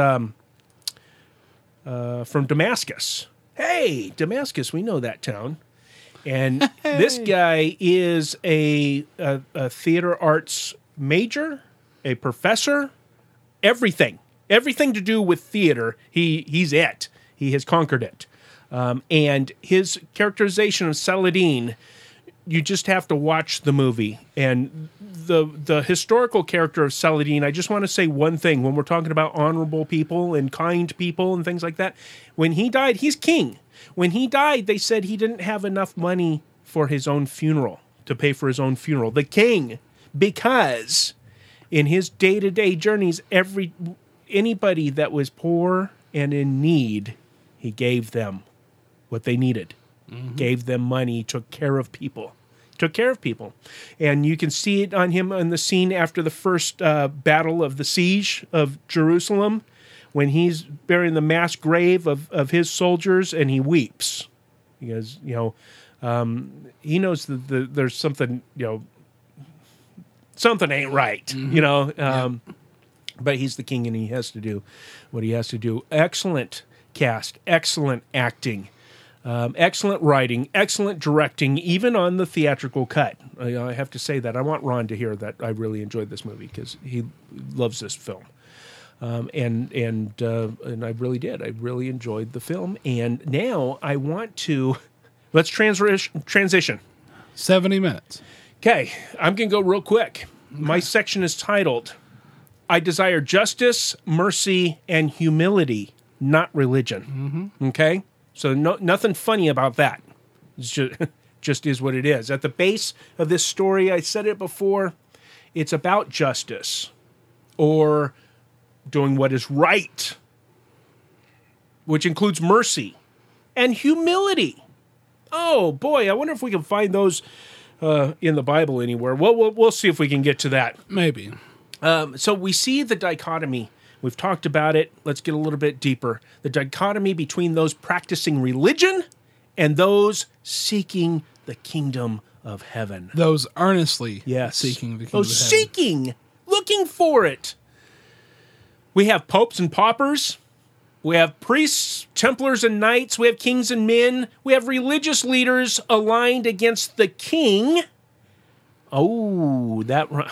from Damascus. Hey, Damascus, we know that town. And this guy is a theater arts major, a professor, everything to do with theater. He's it. He has conquered it. And his characterization of Saladin, you just have to watch the movie. And the historical character of Saladin, I just want to say one thing. When we're talking about honorable people and kind people and things like that, when he died, he's king. When he died, they said he didn't have enough money for his own funeral, to pay for his own funeral. The king, because in his day-to-day journeys, anybody that was poor and in need, he gave them what they needed. Gave them money, took care of people. And you can see it on him in the scene after the first battle of the siege of Jerusalem, when he's burying the mass grave of his soldiers, and he weeps. Because, he knows that there's something, something ain't right, But he's the king, and he has to do what he has to do. Excellent cast, excellent acting. Excellent writing, excellent directing, even on the theatrical cut. I have to say that. I want Ron to hear that I really enjoyed this movie because he loves this film. And I really did. I really enjoyed the film. And now I want to... Let's transition. 70 minutes. Okay, I'm going to go real quick. My section is titled, I desire justice, mercy, and humility, not religion. Okay? So nothing funny about that. It's just is what it is. At the base of this story, I said it before, it's about justice or doing what is right, which includes mercy and humility. Oh, boy, I wonder if we can find those in the Bible anywhere. We'll see if we can get to that. Maybe. So we see the dichotomy. We've talked about it. Let's get a little bit deeper. The dichotomy between those practicing religion and those seeking the kingdom of heaven. Those earnestly seeking the kingdom of heaven. Those seeking, looking for it. We have popes and paupers. We have priests, templars and knights. We have kings and men. We have religious leaders aligned against the king. Oh,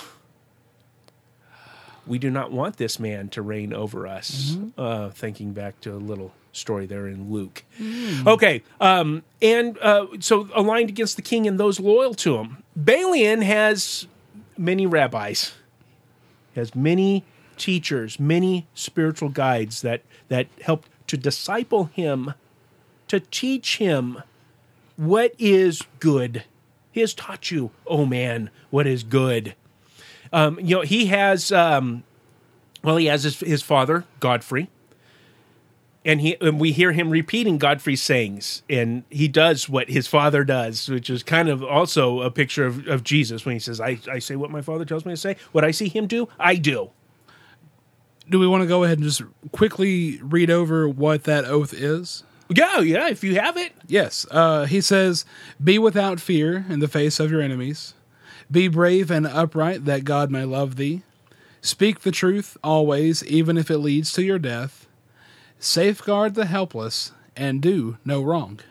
we do not want this man to reign over us. Thinking back to a little story there in Luke. Okay, so aligned against the king and those loyal to him. Balian has many rabbis, has many teachers, many spiritual guides that helped to disciple him, to teach him what is good. He has taught you, oh man, what is good. He has, he has his father, Godfrey, and we hear him repeating Godfrey's sayings, and he does what his father does, which is kind of also a picture of Jesus when he says, I say what my father tells me to say. What I see him do, I do. Do we want to go ahead and just quickly read over what that oath is? Yeah, if you have it. Yes. He says, be without fear in the face of your enemies. Be brave and upright, that God may love thee. Speak the truth always, even if it leads to your death. Safeguard the helpless, and do no wrong.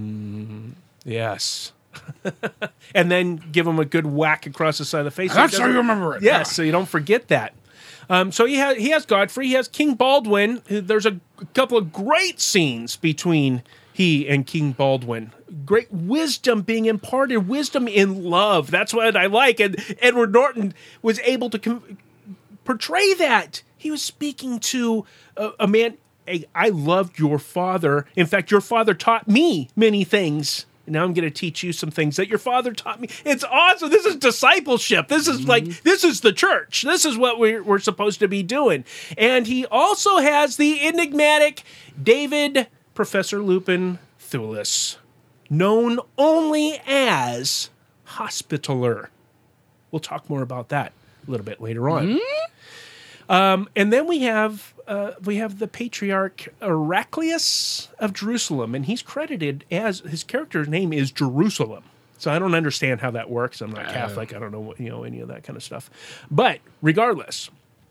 Yes. And then give him a good whack across the side of the face. That's how you remember it. Yes, so you don't forget that. So he has Godfrey. He has King Baldwin. There's a couple of great scenes between he and King Baldwin. Great wisdom being imparted, wisdom in love. That's what I like. And Edward Norton was able to portray that. He was speaking to a man, hey, I loved your father. In fact, your father taught me many things. Now I'm going to teach you some things that your father taught me. It's awesome. This is discipleship. This is this is the church. This is what we're supposed to be doing. And he also has the enigmatic David Professor Lupin Thulis, known only as Hospitaller. We'll talk more about that a little bit later on. And then we have the Patriarch Heraclius of Jerusalem, and he's credited as his character's name is Jerusalem. So I don't understand how that works. I'm not Catholic. I don't know any of that kind of stuff. But regardless,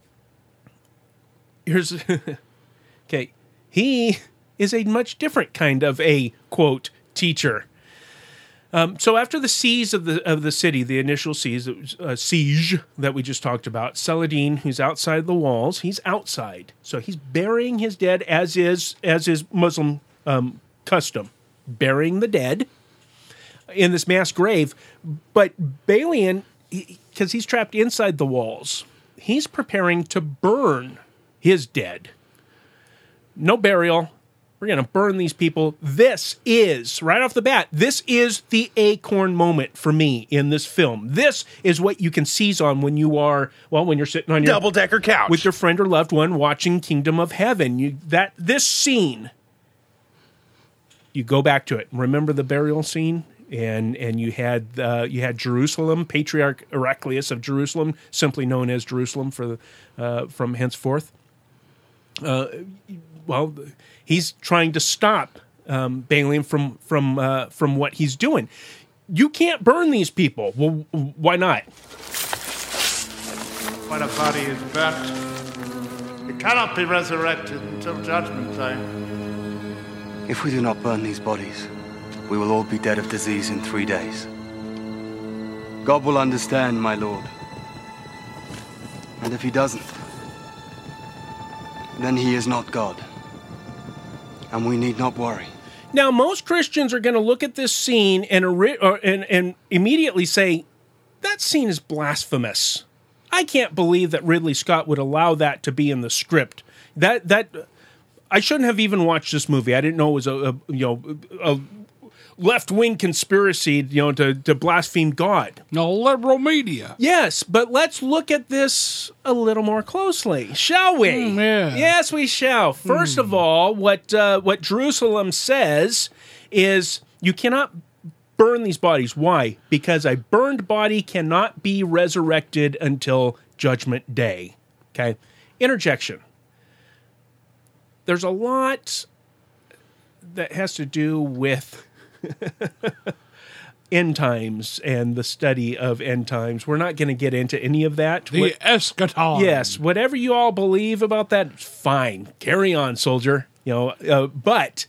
here's okay. He is a much different kind of a quote teacher. So after the siege of the city, the initial siege that we just talked about, Saladin, who's outside the walls, he's outside. So he's burying his dead as is Muslim custom, burying the dead in this mass grave. But Balian, because he's trapped inside the walls, he's preparing to burn his dead. No burial. We're going to burn these people. This is, right off the bat, this is the acorn moment for me in this film. This is what you can seize on when you're sitting on your double-decker couch with your friend or loved one watching Kingdom of Heaven. This scene, you go back to it. Remember the burial scene? And you had Jerusalem, Patriarch Heraclius of Jerusalem, simply known as Jerusalem from henceforth. Well, he's trying to stop Balian from what he's doing. You can't burn these people. Well, why not? When a body is burnt, it cannot be resurrected until Judgment Day. If we do not burn these bodies, we will all be dead of disease in 3 days. God will understand, my lord. And if he doesn't, then he is not God. And we need not worry. Now, most Christians are going to look at this scene and immediately say, that scene is blasphemous. I can't believe that Ridley Scott would allow that to be in the script. That I shouldn't have even watched this movie. I didn't know it was a left-wing conspiracy, to blaspheme God. No, liberal media. Yes, but let's look at this a little more closely, shall we? Yeah. Yes, we shall. First of all, what Jerusalem says is you cannot burn these bodies. Why? Because a burned body cannot be resurrected until Judgment Day. Okay? Interjection. There's a lot that has to do with end times and the study of end times. We're not going to get into any of that. The eschaton. Yes, whatever you all believe about that, fine. Carry on, soldier. But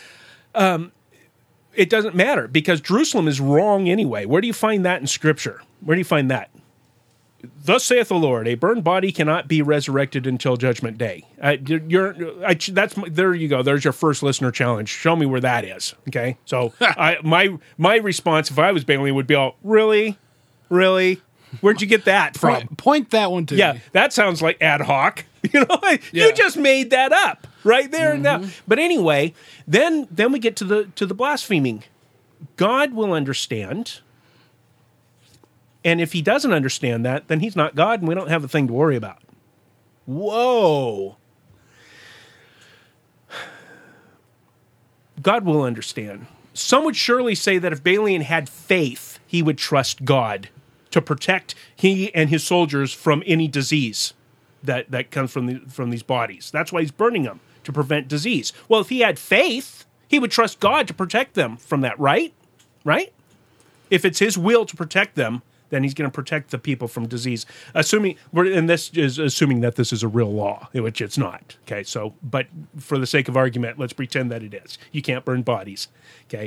it doesn't matter because Jerusalem is wrong anyway. Where do you find that in Scripture? Where do you find that? Thus saith the Lord, a burned body cannot be resurrected until Judgment Day. There you go. There's your first listener challenge. Show me where that is. Okay, so my response if I was Balian would be all, really? Where'd you get that from? Point that one to me. That sounds like ad hoc. You just made that up right there and now. But anyway, then we get to the blaspheming. God will understand. And if he doesn't understand that, then he's not God, and we don't have a thing to worry about. Whoa. God will understand. Some would surely say that if Balian had faith, he would trust God to protect he and his soldiers from any disease that comes from these bodies. That's why he's burning them, to prevent disease. Well, if he had faith, he would trust God to protect them from that, right? Right? If it's his will to protect them, then he's going to protect the people from disease. And this is assuming that this is a real law, which it's not. Okay, so, but for the sake of argument, let's pretend that it is. You can't burn bodies. Okay.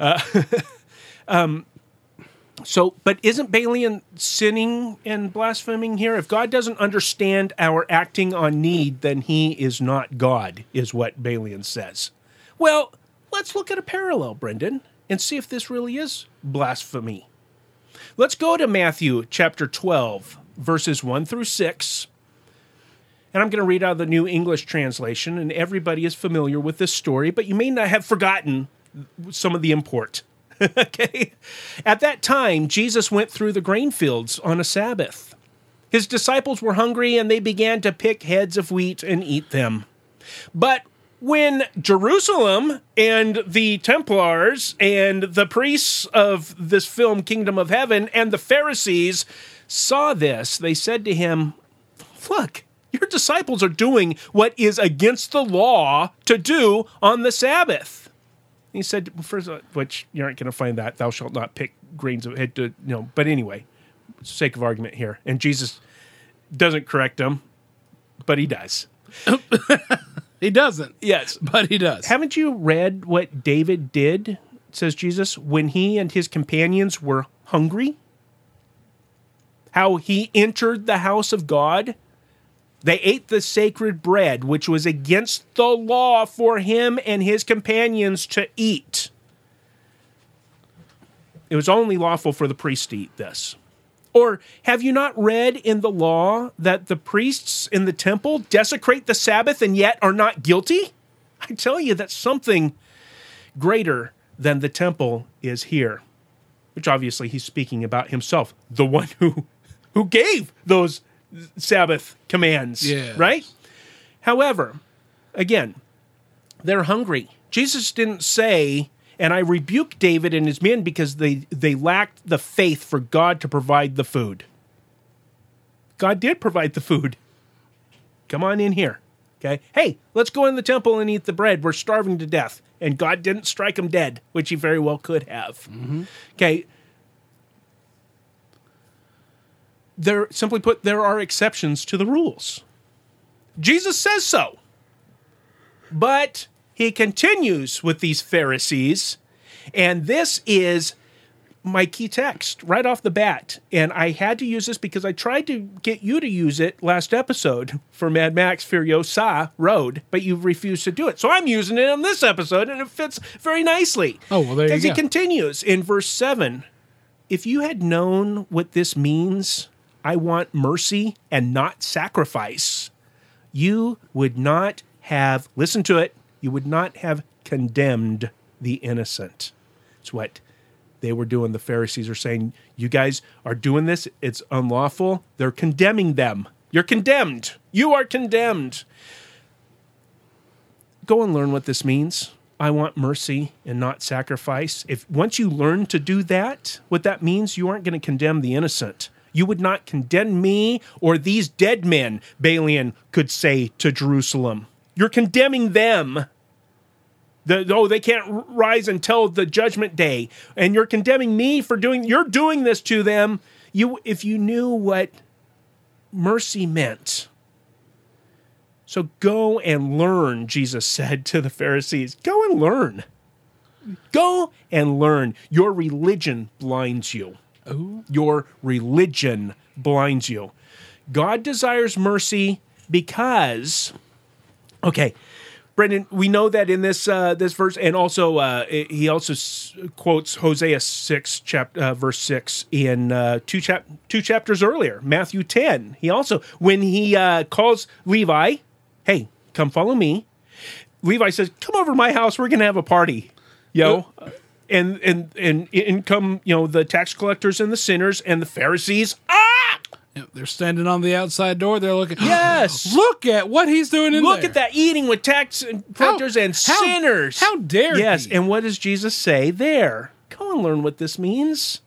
But isn't Balian sinning and blaspheming here? If God doesn't understand our acting on need, then he is not God, is what Balian says. Well, let's look at a parallel, Brendan, and see if this really is blasphemy. Let's go to Matthew chapter 12, verses 1 through 6. And I'm going to read out the New English translation, and everybody is familiar with this story, but you may not have forgotten some of the import. Okay? At that time, Jesus went through the grain fields on a Sabbath. His disciples were hungry, and they began to pick heads of wheat and eat them. But when Jerusalem and the Templars and the priests of this film, Kingdom of Heaven, and the Pharisees saw this, they said to him, look, your disciples are doing what is against the law to do on the Sabbath. And he said, first, which you aren't going to find that, thou shalt not pick grains of head to, but anyway, for the sake of argument here. And Jesus doesn't correct them, but he does. He doesn't. Yes. But he does. Haven't you read what David did, says Jesus, when he and his companions were hungry? How he entered the house of God? They ate the sacred bread, which was against the law for him and his companions to eat. It was only lawful for the priest to eat this. Or have you not read in the law that the priests in the temple desecrate the Sabbath and yet are not guilty? I tell you that something greater than the temple is here. Which obviously he's speaking about himself, the one who gave those Sabbath commands, right? However, again, they're hungry. Jesus didn't say, and I rebuke David and his men because they lacked the faith for God to provide the food. God did provide the food. Come on in here, okay? Hey, let's go in the temple and eat the bread. We're starving to death. And God didn't strike them dead, which he very well could have. Mm-hmm. Okay. Simply put, there are exceptions to the rules. Jesus says so. But he continues with these Pharisees, and this is my key text right off the bat. And I had to use this because I tried to get you to use it last episode for Mad Max Furiosa Road, but you refused to do it. So I'm using it on this episode, and it fits very nicely. Oh, well, there you go. Because he continues in verse 7. If you had known what this means, I want mercy and not sacrifice, you would not have, listen to it, you would not have condemned the innocent. It's what they were doing. The Pharisees are saying, you guys are doing this. It's unlawful. They're condemning them. You're condemned. You are condemned. Go and learn what this means. I want mercy and not sacrifice. If once you learn to do that, what that means, you aren't going to condemn the innocent. You would not condemn me or these dead men, Balian could say to Jerusalem. You're condemning them. They can't rise until the judgment day. And you're condemning me for you're doing this to them. If you knew what mercy meant. So go and learn, Jesus said to the Pharisees. Go and learn. Go and learn. Your religion blinds you. Oh. Your religion blinds you. God desires mercy because, okay, Brendan, we know that in this verse, and also he also quotes Hosea 6, verse 6 in two chapters earlier, Matthew 10. He also, when he calls Levi, hey, come follow me. Levi says, come over to my house. We're going to have a party, yo. And in come, the tax collectors and the sinners and the Pharisees. They're standing on the outside door. They're looking. Yes. Look at what he's doing in there. Look at that, eating with tax collectors and sinners. How dare he? Yes, and what does Jesus say there? Go and learn what this means.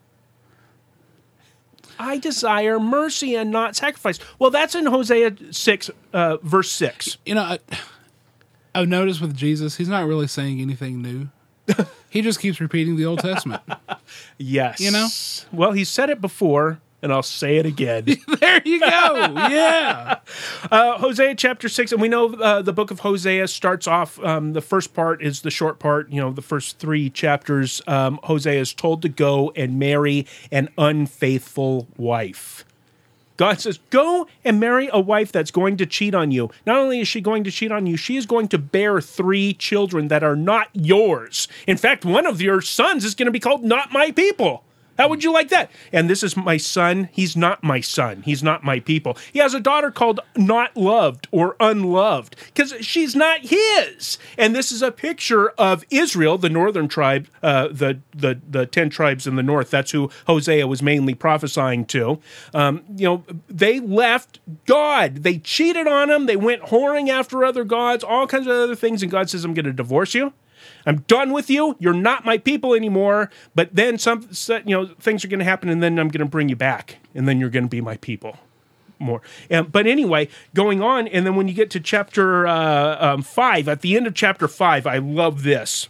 I desire mercy and not sacrifice. Well, that's in Hosea 6, verse 6. I've noticed with Jesus, he's not really saying anything new. He just keeps repeating the Old Testament. Yes. Well, he said it before, and I'll say it again. There you go. Yeah. Hosea chapter 6, and we know the book of Hosea starts off, the first part is the short part, the first 3 chapters, Hosea is told to go and marry an unfaithful wife. God says, go and marry a wife that's going to cheat on you. Not only is she going to cheat on you, she is going to bear 3 children that are not yours. In fact, one of your sons is going to be called Not My People. How would you like that? And this is my son. He's not my son. He's not my people. He has a daughter called not loved or unloved because she's not his. And this is a picture of Israel, the northern tribe, the 10 tribes in the north. That's who Hosea was mainly prophesying to. They left God. They cheated on him. They went whoring after other gods, all kinds of other things. And God says, I'm going to divorce you. I'm done with you. You're not my people anymore. But then things are going to happen, and then I'm going to bring you back, and then you're going to be my people more. But anyway, going on, and then when you get to chapter 5, at the end of chapter 5, I love this.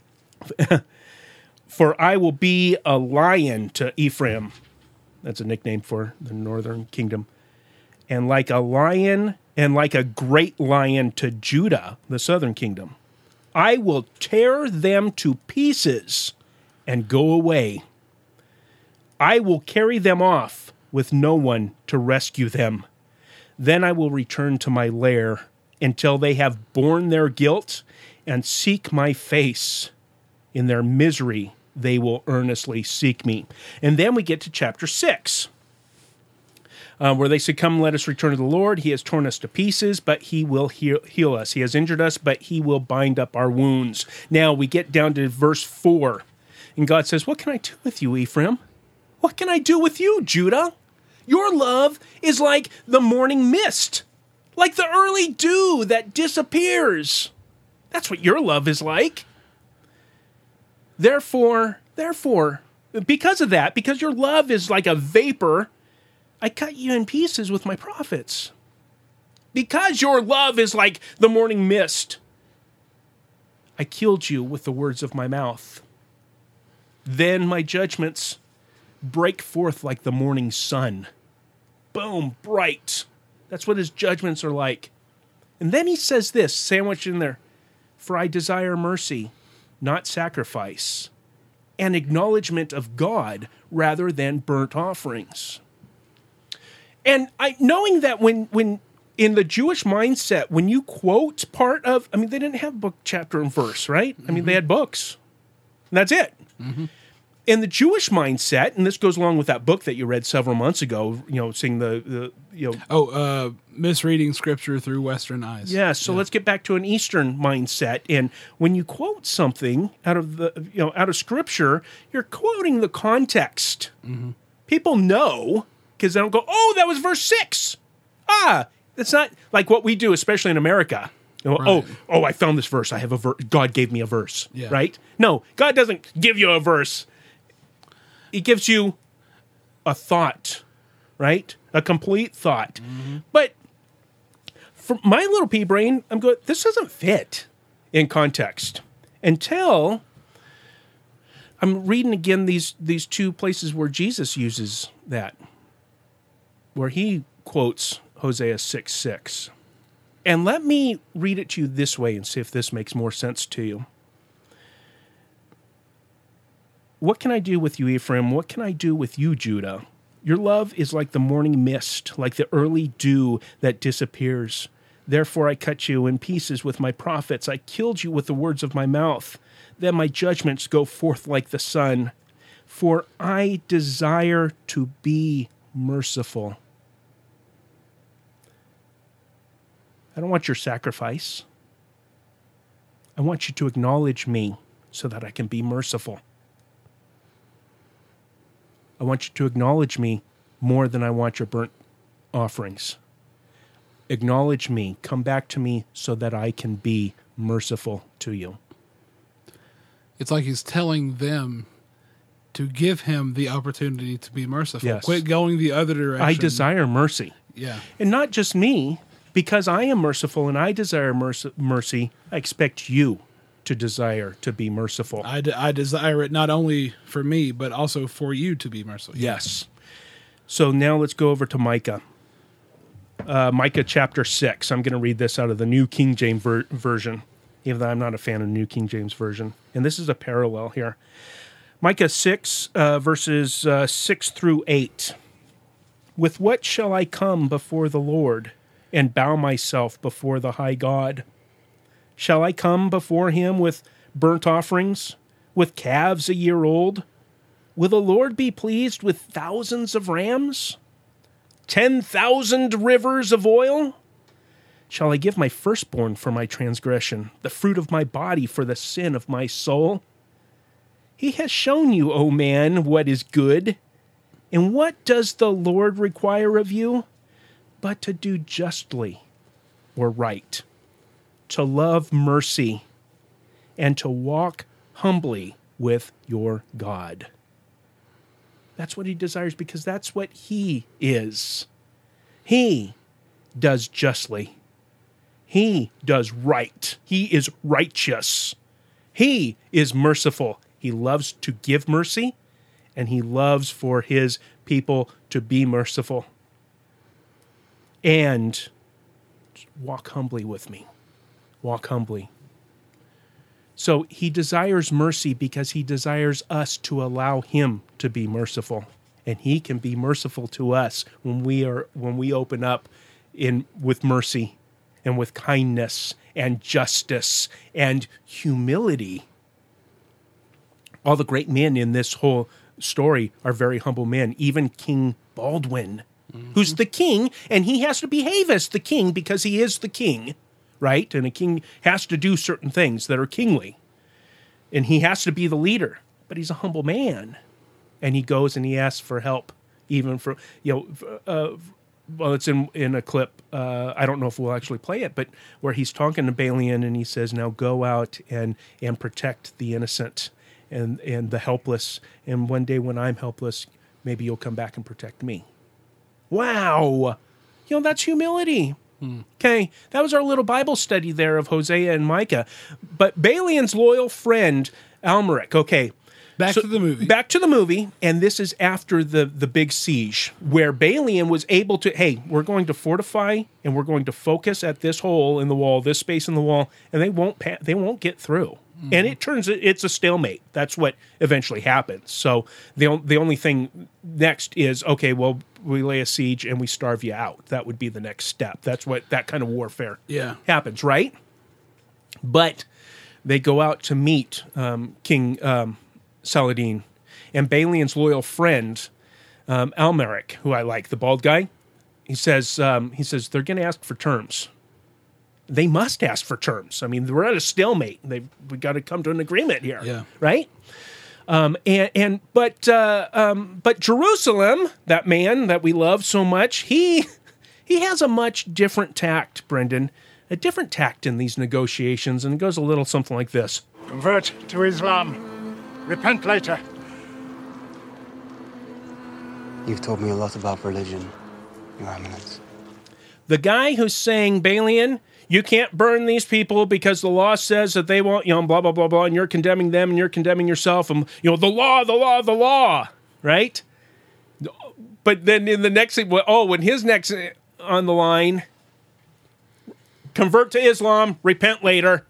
For I will be a lion to Ephraim. That's a nickname for the northern kingdom. And like a lion and like a great lion to Judah, the southern kingdom. I will tear them to pieces and go away. I will carry them off with no one to rescue them. Then I will return to my lair until they have borne their guilt and seek my face. In their misery, they will earnestly seek me. And then we get to chapter 6. Where they say, come, let us return to the Lord. He has torn us to pieces, but he will heal us. He has injured us, but he will bind up our wounds. Now we get down to verse 4. And God says, what can I do with you, Ephraim? What can I do with you, Judah? Your love is like the morning mist, like the early dew that disappears. That's what your love is like. Therefore, because of that, because your love is like a vapor, I cut you in pieces with my prophets. Because your love is like the morning mist, I killed you with the words of my mouth. Then my judgments break forth like the morning sun. Boom, bright. That's what his judgments are like. And then he says this, sandwiched in there, for I desire mercy, not sacrifice, and acknowledgement of God rather than burnt offerings. And knowing that when in the Jewish mindset, when you quote part of, they didn't have book, chapter, and verse, right? Mm-hmm. They had books. And that's it. Mm-hmm. In the Jewish mindset, and this goes along with that book that you read several months ago, seeing misreading scripture through Western eyes. Yeah, so let's get back to an Eastern mindset. And when you quote something out of scripture, you're quoting the context. Mm-hmm. People know, because they don't go, oh, that was verse 6. That's not like what we do, especially in America. Right. Oh, I found this verse. I have a verse. God gave me a verse, right? No, God doesn't give you a verse. He gives you a thought, right? A complete thought. Mm-hmm. But for my little pea brain, I'm going, this doesn't fit in context until I'm reading again these two places where Jesus uses that, where he quotes Hosea 6:6. And let me read it to you this way and see if this makes more sense to you. What can I do with you, Ephraim? What can I do with you, Judah? Your love is like the morning mist, like the early dew that disappears. Therefore I cut you in pieces with my prophets. I killed you with the words of my mouth. Then my judgments go forth like the sun. For I desire to be merciful. I don't want your sacrifice. I want you to acknowledge me so that I can be merciful. I want you to acknowledge me more than I want your burnt offerings. Acknowledge me. Come back to me so that I can be merciful to you. It's like he's telling them to give him the opportunity to be merciful. Yes. Quit going the other direction. I desire mercy. Yeah. And not just me. Because I am merciful and I desire mercy, I expect you to desire to be merciful. I desire it not only for me, but also for you to be merciful. Yes. So now let's go over to Micah. Micah chapter 6. I'm going to read this out of the New King James Version, even though I'm not a fan of the New King James Version. And this is a parallel here. Micah 6, verses 6 through 8. With what shall I come before the Lord and bow myself before the high God? Shall I come before him with burnt offerings, with calves a year old? Will the Lord be pleased with thousands of rams? 10,000 rivers of oil? Shall I give my firstborn for my transgression, the fruit of my body for the sin of my soul? He has shown you, O man, what is good. And what does the Lord require of you? But to do justly or right, to love mercy, and to walk humbly with your God. That's what he desires, because that's what he is. He does justly. He does right. He is righteous. He is merciful. He loves to give mercy, and he loves for his people to be merciful. And walk humbly with me. Walk humbly. So he desires mercy because he desires us to allow him to be merciful. And he can be merciful to us when we open up with mercy and with kindness and justice and humility. All the great men in this whole story are very humble men. Even King Baldwin, who's the king, and he has to behave as the king because he is the king, right? And a king has to do certain things that are kingly. And he has to be the leader. But he's a humble man. And he goes and he asks for help, even for, well, it's in a clip. I don't know if we'll actually play it, but where he's talking to Balian and he says, now go out and protect the innocent and the helpless. And one day when I'm helpless, maybe you'll come back and protect me. Wow. That's humility. Okay, that was our little Bible study there of Hosea and Micah. But Balian's loyal friend, Almeric, okay. Back to the movie. And this is after the big siege, where Balian was able to, hey, we're going to fortify and we're going to focus at this hole in the wall, this space in the wall, and they won't get through. Mm-hmm. And it's a stalemate. That's what eventually happens. So the only thing next is, okay, well, we lay a siege and we starve you out. That would be the next step. That's what that kind of warfare happens, right? But they go out to meet King Saladin, and Balian's loyal friend, Almeric, who I like, the bald guy. He says they're going to ask for terms. They must ask for terms. I mean, we're at a stalemate. We got to come to an agreement here, right? But Jerusalem, that man that we love so much, he has a much different tact, Brendan, a different tact in these negotiations, and it goes a little something like this: Convert to Islam. Repent later. You've told me a lot about religion, Your Eminence. The guy who's saying, Balian, you can't burn these people because the law says that they won't, blah, blah, blah, blah, and you're condemning them and you're condemning yourself, and, the law, right? But then in the next, when his next on the line, convert to Islam, repent later.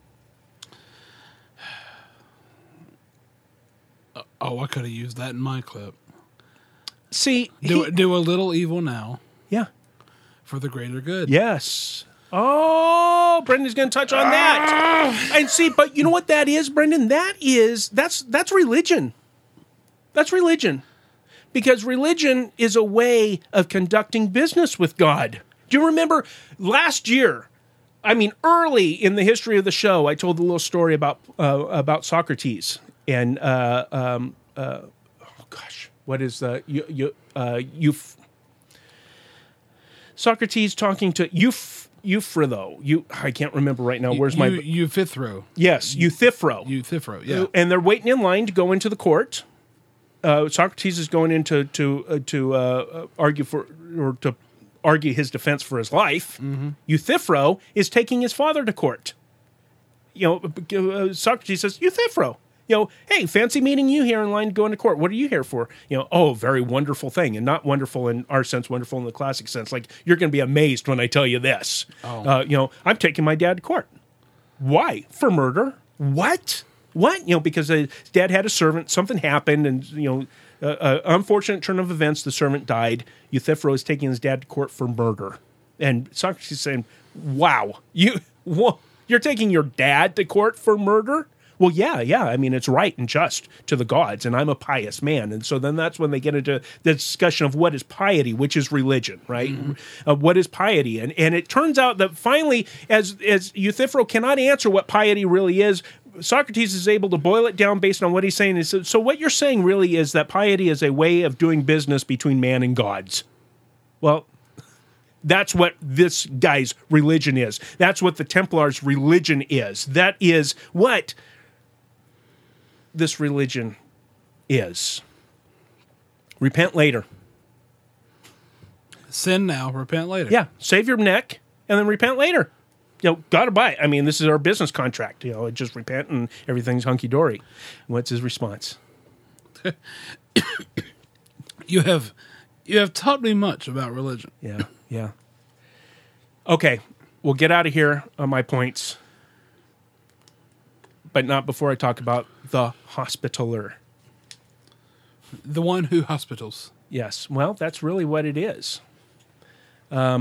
Oh, I could have used that in my clip. See, do a little evil now. Yeah. For the greater good. Yes. Oh, Brendan's going to touch on that. And see, but you know what that is, Brendan? That's religion. That's religion. Because religion is a way of conducting business with God. Do you remember last year? I mean, early in the history of the show, I told a little story about Socrates. And what is Socrates talking to Euthyphro? I can't remember right now. Where's my Euthyphro? Yes, Euthyphro. Euthyphro. Yeah. And they're waiting in line to go into the court. Socrates is going in to argue for or to argue his defense for his life. Mm-hmm. Euthyphro is taking his father to court. Socrates says, Euthyphro, hey, fancy meeting you here in line to go into court. What are you here for? Very wonderful thing. And not wonderful in our sense, wonderful in the classic sense. Like, you're going to be amazed when I tell you this. Oh. I'm taking my dad to court. Why? For murder. What? Because his dad had a servant, something happened, and, unfortunate turn of events, the servant died. Euthyphro is taking his dad to court for murder. And Socrates is saying, wow, you're taking your dad to court for murder? Well, yeah. I mean, it's right and just to the gods, and I'm a pious man. And so then that's when they get into the discussion of what is piety, which is religion, right? What is piety? And it turns out that finally, as Euthyphro cannot answer what piety really is, Socrates is able to boil it down based on what he's saying. So what you're saying really is that piety is a way of doing business between man and gods. Well, that's what this guy's religion is. That's what the Templars' religion is. That is what this religion is. Repent later. Sin now, repent later. Yeah, save your neck and then repent later. Gotta buy it. I mean, this is our business contract. Just repent and everything's hunky-dory. What's his response? You have taught me much about religion. Yeah. Okay, we'll get out of here on my points, but not before I talk about the Hospitaller. The one who hospitals. Yes, well, that's really what it is. That's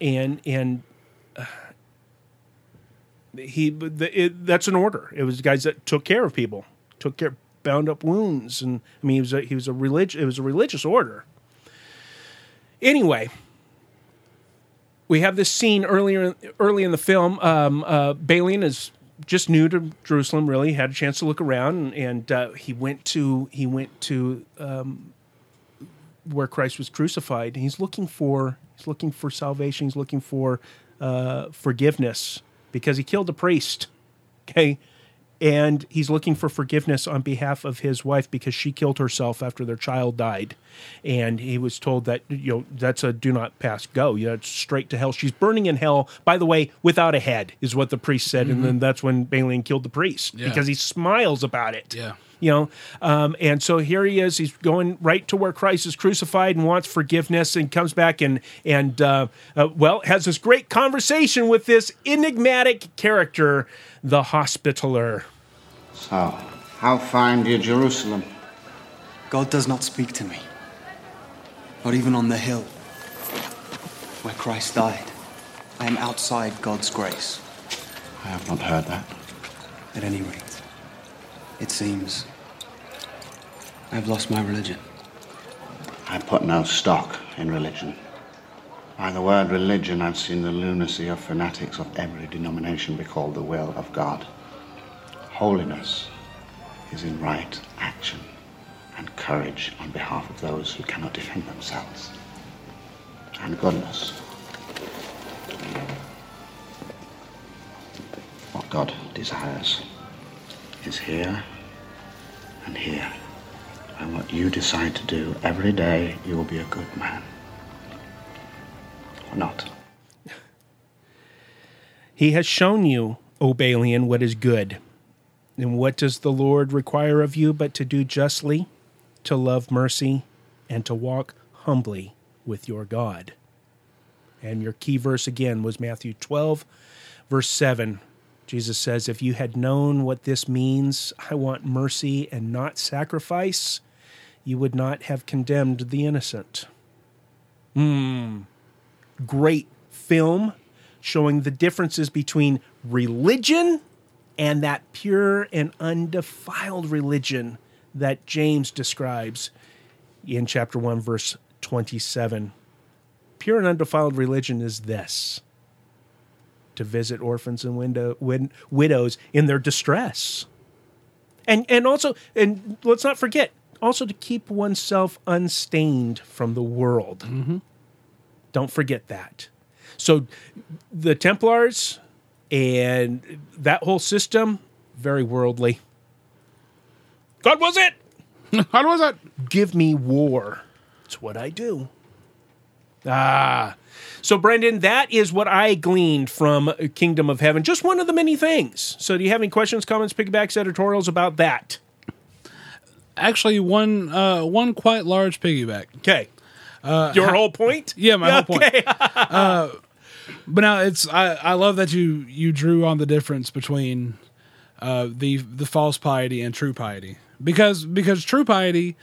an order. It was guys that took care of people, bound up wounds, and I mean, it was a religious order. Anyway, we have this scene early in the film. Balian is just new to Jerusalem. Really had a chance to look around, and he went to where Christ was crucified. And he's looking for salvation. He's looking for forgiveness because he killed a priest. Okay. And he's looking for forgiveness on behalf of his wife because she killed herself after their child died. And he was told that, that's a do not pass go. It's straight to hell. She's burning in hell, by the way, without a head, is what the priest said. And then that's when Balian killed the priest because he smiles about it. Yeah. And so here he is. He's going right to where Christ is crucified and wants forgiveness, and comes back and has this great conversation with this enigmatic character, the Hospitaller. So, how find you Jerusalem? God does not speak to me. Not even on the hill where Christ died. I am outside God's grace. I have not heard that. At any rate, it seems I have lost my religion. I put no stock in religion. By the word religion, I've seen the lunacy of fanatics of every denomination be called the will of God. Holiness is in right action and courage on behalf of those who cannot defend themselves. And goodness. What God desires is here and here. And what you decide to do every day, you will be a good man. Or not. He has shown you, O Balian, what is good. And what does the Lord require of you but to do justly, to love mercy, and to walk humbly with your God? And your key verse again was Matthew 12, verse 7. Jesus says, if you had known what this means, I want mercy and not sacrifice, you would not have condemned the innocent. Great film showing the differences between religion and that pure and undefiled religion that James describes in chapter 1, verse 27. Pure and undefiled religion is this: to visit orphans and widows in their distress. And also, and let's not forget, also to keep oneself unstained from the world. Don't forget that. So the Templars and that whole system, very worldly. God was it! God was it! Give me war. It's what I do. So, Brendan, that is what I gleaned from Kingdom of Heaven. Just one of the many things. So do you have any questions, comments, piggybacks, editorials about that? Actually, one quite large piggyback. Okay. Your whole point? Yeah, my whole point. But now I love that you drew on the difference between the false piety and true piety. Because true piety,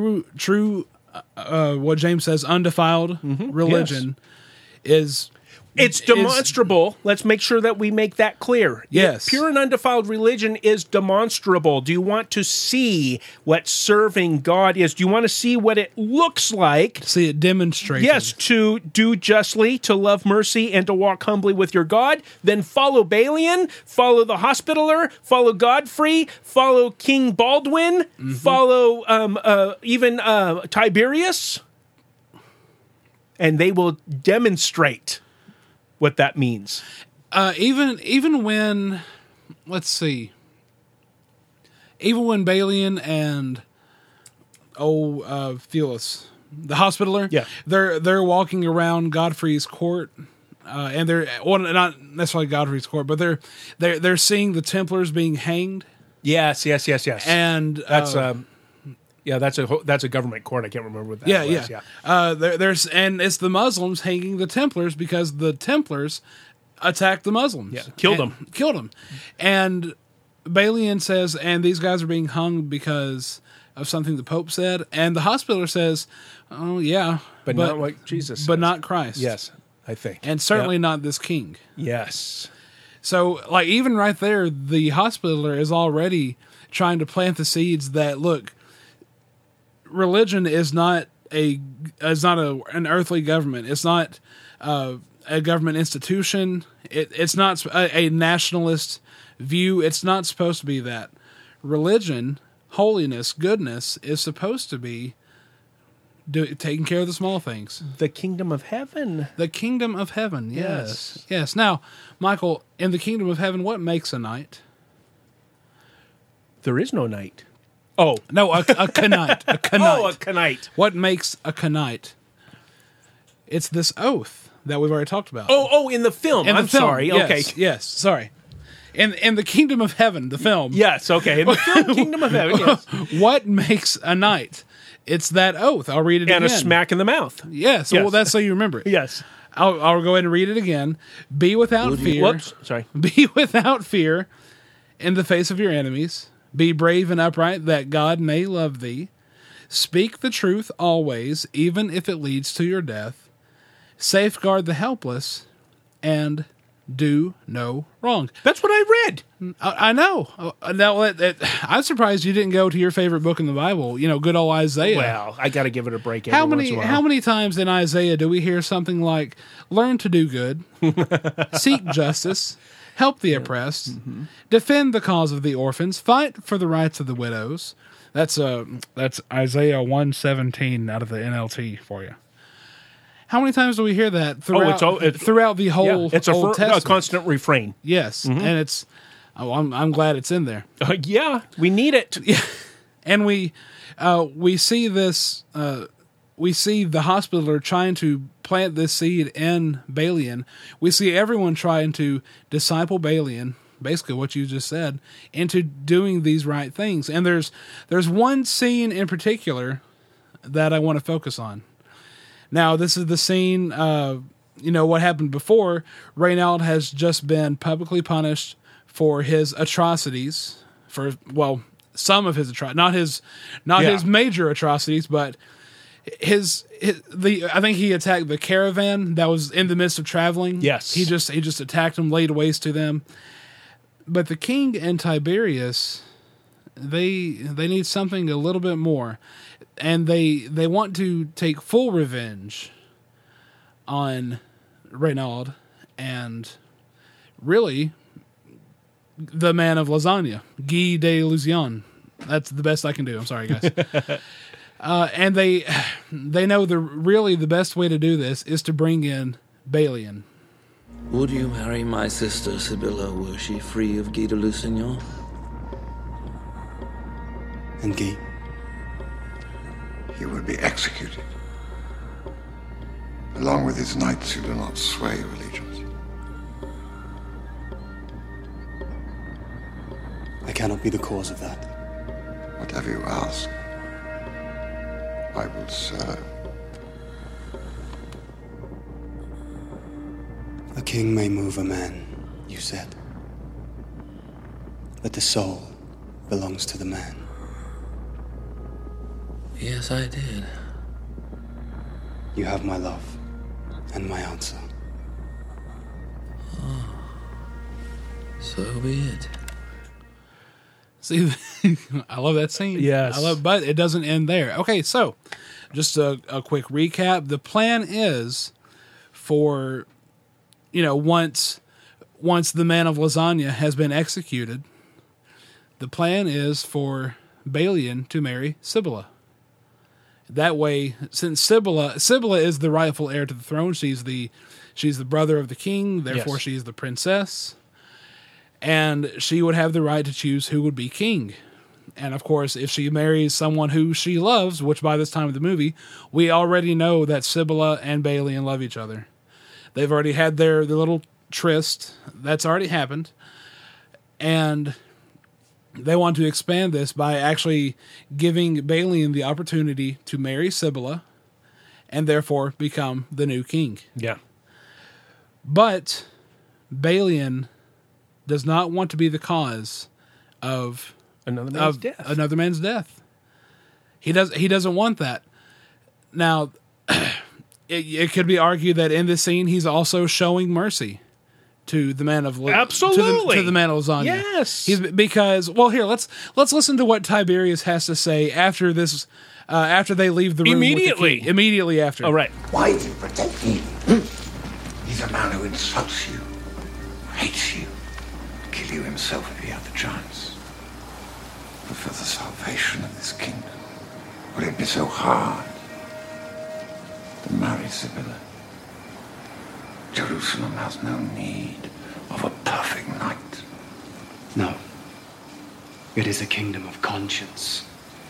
what James says, undefiled religion is It's demonstrable. Let's make sure that we make that clear. Yes. Pure and undefiled religion is demonstrable. Do you want to see what serving God is? Do you want to see what it looks like? See it demonstrated. Yes, to do justly, to love mercy, and to walk humbly with your God. Then follow Balian, follow the Hospitaller, follow Godfrey, follow King Baldwin, follow even Tiberius, and they will demonstrate what that means. Even when, let's see, even when Balian and Phelus, the Hospitaller, they're walking around Godfrey's court, and they're not necessarily Godfrey's court, but they're seeing the Templars being hanged. Yes. And that's that's a government court. I can't remember what that was. There's and it's the Muslims hanging the Templars because the Templars attacked the Muslims. Yeah, killed them. And Balian says, and these guys are being hung because of something the Pope said. And the Hospitaller says, oh, yeah. But not what Jesus says. But not Christ. Yes, I think. And certainly not this king. Yes. So, like, even right there, the Hospitaller is already trying to plant the seeds that, look, religion is not an earthly government. It's not a government institution. It's not a nationalist view. It's not supposed to be that. Religion, holiness, goodness is supposed to be taking care of the small things. The kingdom of heaven. The kingdom of heaven, yes. Yes. Now, Michael, in the kingdom of heaven, what makes a knight? There is no night. Oh. No, a knight. A knight. Oh, a knight. What makes a knight? It's this oath that we've already talked about. Oh, in the film. I'm sorry. Yes, okay. Yes, sorry. In the kingdom of heaven, the film. Yes, okay. In the film Kingdom of Heaven, yes. What makes a knight? It's that oath. I'll read it again. And a smack in the mouth. Yes. Well, that's so you remember it. Yes. I'll go ahead and read it again. Be without fear. Whoops. Sorry. Be without fear in the face of your enemies. Be brave and upright, that God may love thee. Speak the truth always, even if it leads to your death. Safeguard the helpless, and do no wrong. That's what I read. I know. Now, I'm surprised you didn't go to your favorite book in the Bible. Good old Isaiah. Well, I got to give it a break. How many times in Isaiah do we hear something like, "Learn to do good, seek justice, help the oppressed, defend the cause of the orphans, fight for the rights of the widows"? That's Isaiah 1:17 out of the NLT for you. How many times do we hear that throughout the whole Old Testament? A constant refrain. Yes, and it's. I'm glad it's in there. Yeah, we need it. And we see this. We see the Hospitaller trying to plant this seed in Balian. We see everyone trying to disciple Balian, basically what you just said, into doing these right things. And there's one scene in particular that I want to focus on. Now, this is the scene, what happened before. Reynald has just been publicly punished for his atrocities, some of his atrocities, not his major atrocities, but I think he attacked the caravan that was in the midst of traveling. Yes. He just attacked them, laid waste to them. But the king and Tiberius, they need something a little bit more. And they want to take full revenge on Reynald and really the man of Lasagna, Guy de Lusignan. That's the best I can do. I'm sorry, guys. And they know the best way to do this is to bring in Balian. Would you marry my sister Sibylla were she free of Guy de Lusignan? And Guy? He would be executed, along with his knights who do not sway your allegiance. I cannot be the cause of that. Whatever you ask, I will serve. A king may move a man, you said, but the soul belongs to the man. Yes, I did. You have my love and my answer. So be it. See, I love that scene. Yes. But it doesn't end there. Okay, so just a quick recap. The plan is for, once the man of Lasagna has been executed, the plan is for Balian to marry Sibylla. That way, since Sibylla is the rightful heir to the throne, she's the brother of the king, therefore Yes. she is the princess. And she would have the right to choose who would be king. And of course, if she marries someone who she loves, which by this time of the movie, we already know that Sibylla and Balian love each other. They've already had their little tryst. That's already happened. And they want to expand this by actually giving Balian the opportunity to marry Sibylla and therefore become the new king. Yeah. But Balian does not want to be the cause of another man's death. He doesn't want that. Now, it could be argued that in this scene he's also showing mercy to the man of Absolutely. to the man of Lasagna. Yes. Because here let's listen to what Tiberius has to say after this. After they leave the room Immediately. Immediately after. All right. Why do you protect him? He's a man who insults you, hates you, kill you himself if he had the chance. But for the salvation of this kingdom, would it be so hard to marry Sibylla? Jerusalem has no need of a perfect knight. No. It is a kingdom of conscience.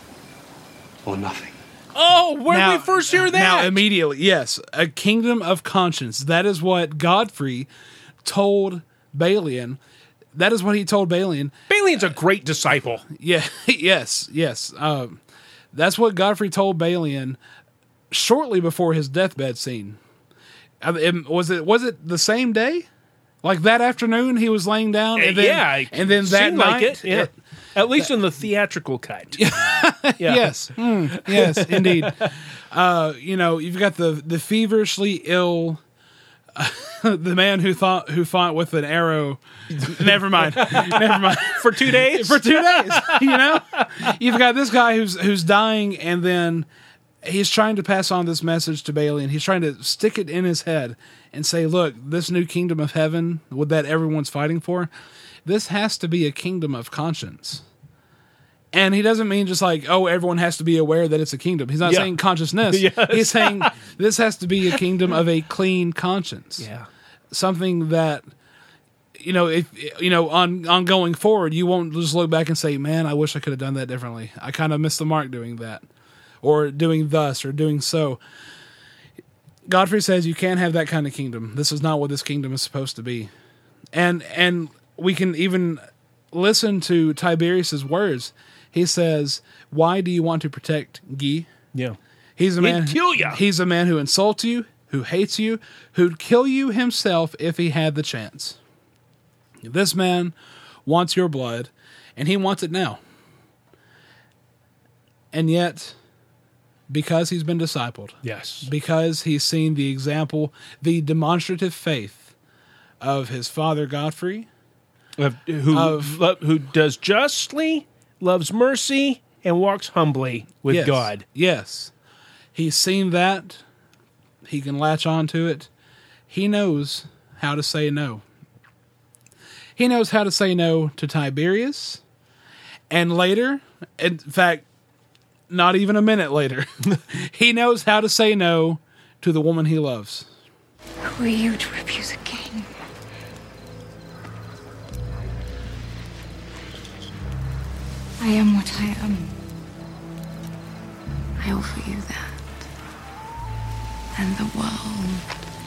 Or nothing. Oh, where did we first hear that? Now, immediately, yes. A kingdom of conscience. That is what Godfrey told Balian. That is what he told Balian. Balian's a great disciple. Yeah, yes. That's what Godfrey told Balian shortly before his deathbed scene. Was it the same day? Like that afternoon, he was laying down, and then, and then that seemed night, like it. Yeah. At least in the theatrical cut. Yes, yes, indeed. You've got the feverishly ill, the man who fought with an arrow. Never mind. For 2 days. For 2 days, you've got this guy who's dying, and then he's trying to pass on this message to Balian. He's trying to stick it in his head and say, look, this new kingdom of heaven that everyone's fighting for, this has to be a kingdom of conscience. And he doesn't mean just like, oh, everyone has to be aware that it's a kingdom. He's not saying consciousness. Yes. He's saying this has to be a kingdom of a clean conscience. Yeah. Something that, on going forward, you won't just look back and say, man, I wish I could have done that differently. I kind of missed the mark doing that. Or doing thus, or doing so. Godfrey says you can't have that kind of kingdom. This is not what this kingdom is supposed to be. And we can even listen to Tiberius's words. He says, why do you want to protect Guy? Yeah. He's a man. He'd kill you. He's a man who insults you, who hates you, who'd kill you himself if he had the chance. This man wants your blood, and he wants it now. And yet, because he's been discipled, yes, because he's seen the example, the demonstrative faith of his father Godfrey, who does justly, loves mercy, and walks humbly with God. Yes. He's seen that. He can latch on to it. He knows how to say no. He knows how to say no to Tiberius. And later, in fact, not even a minute later, he knows how to say no to the woman he loves. Who are you to refuse a king? I am what I am. I offer you that. And the world.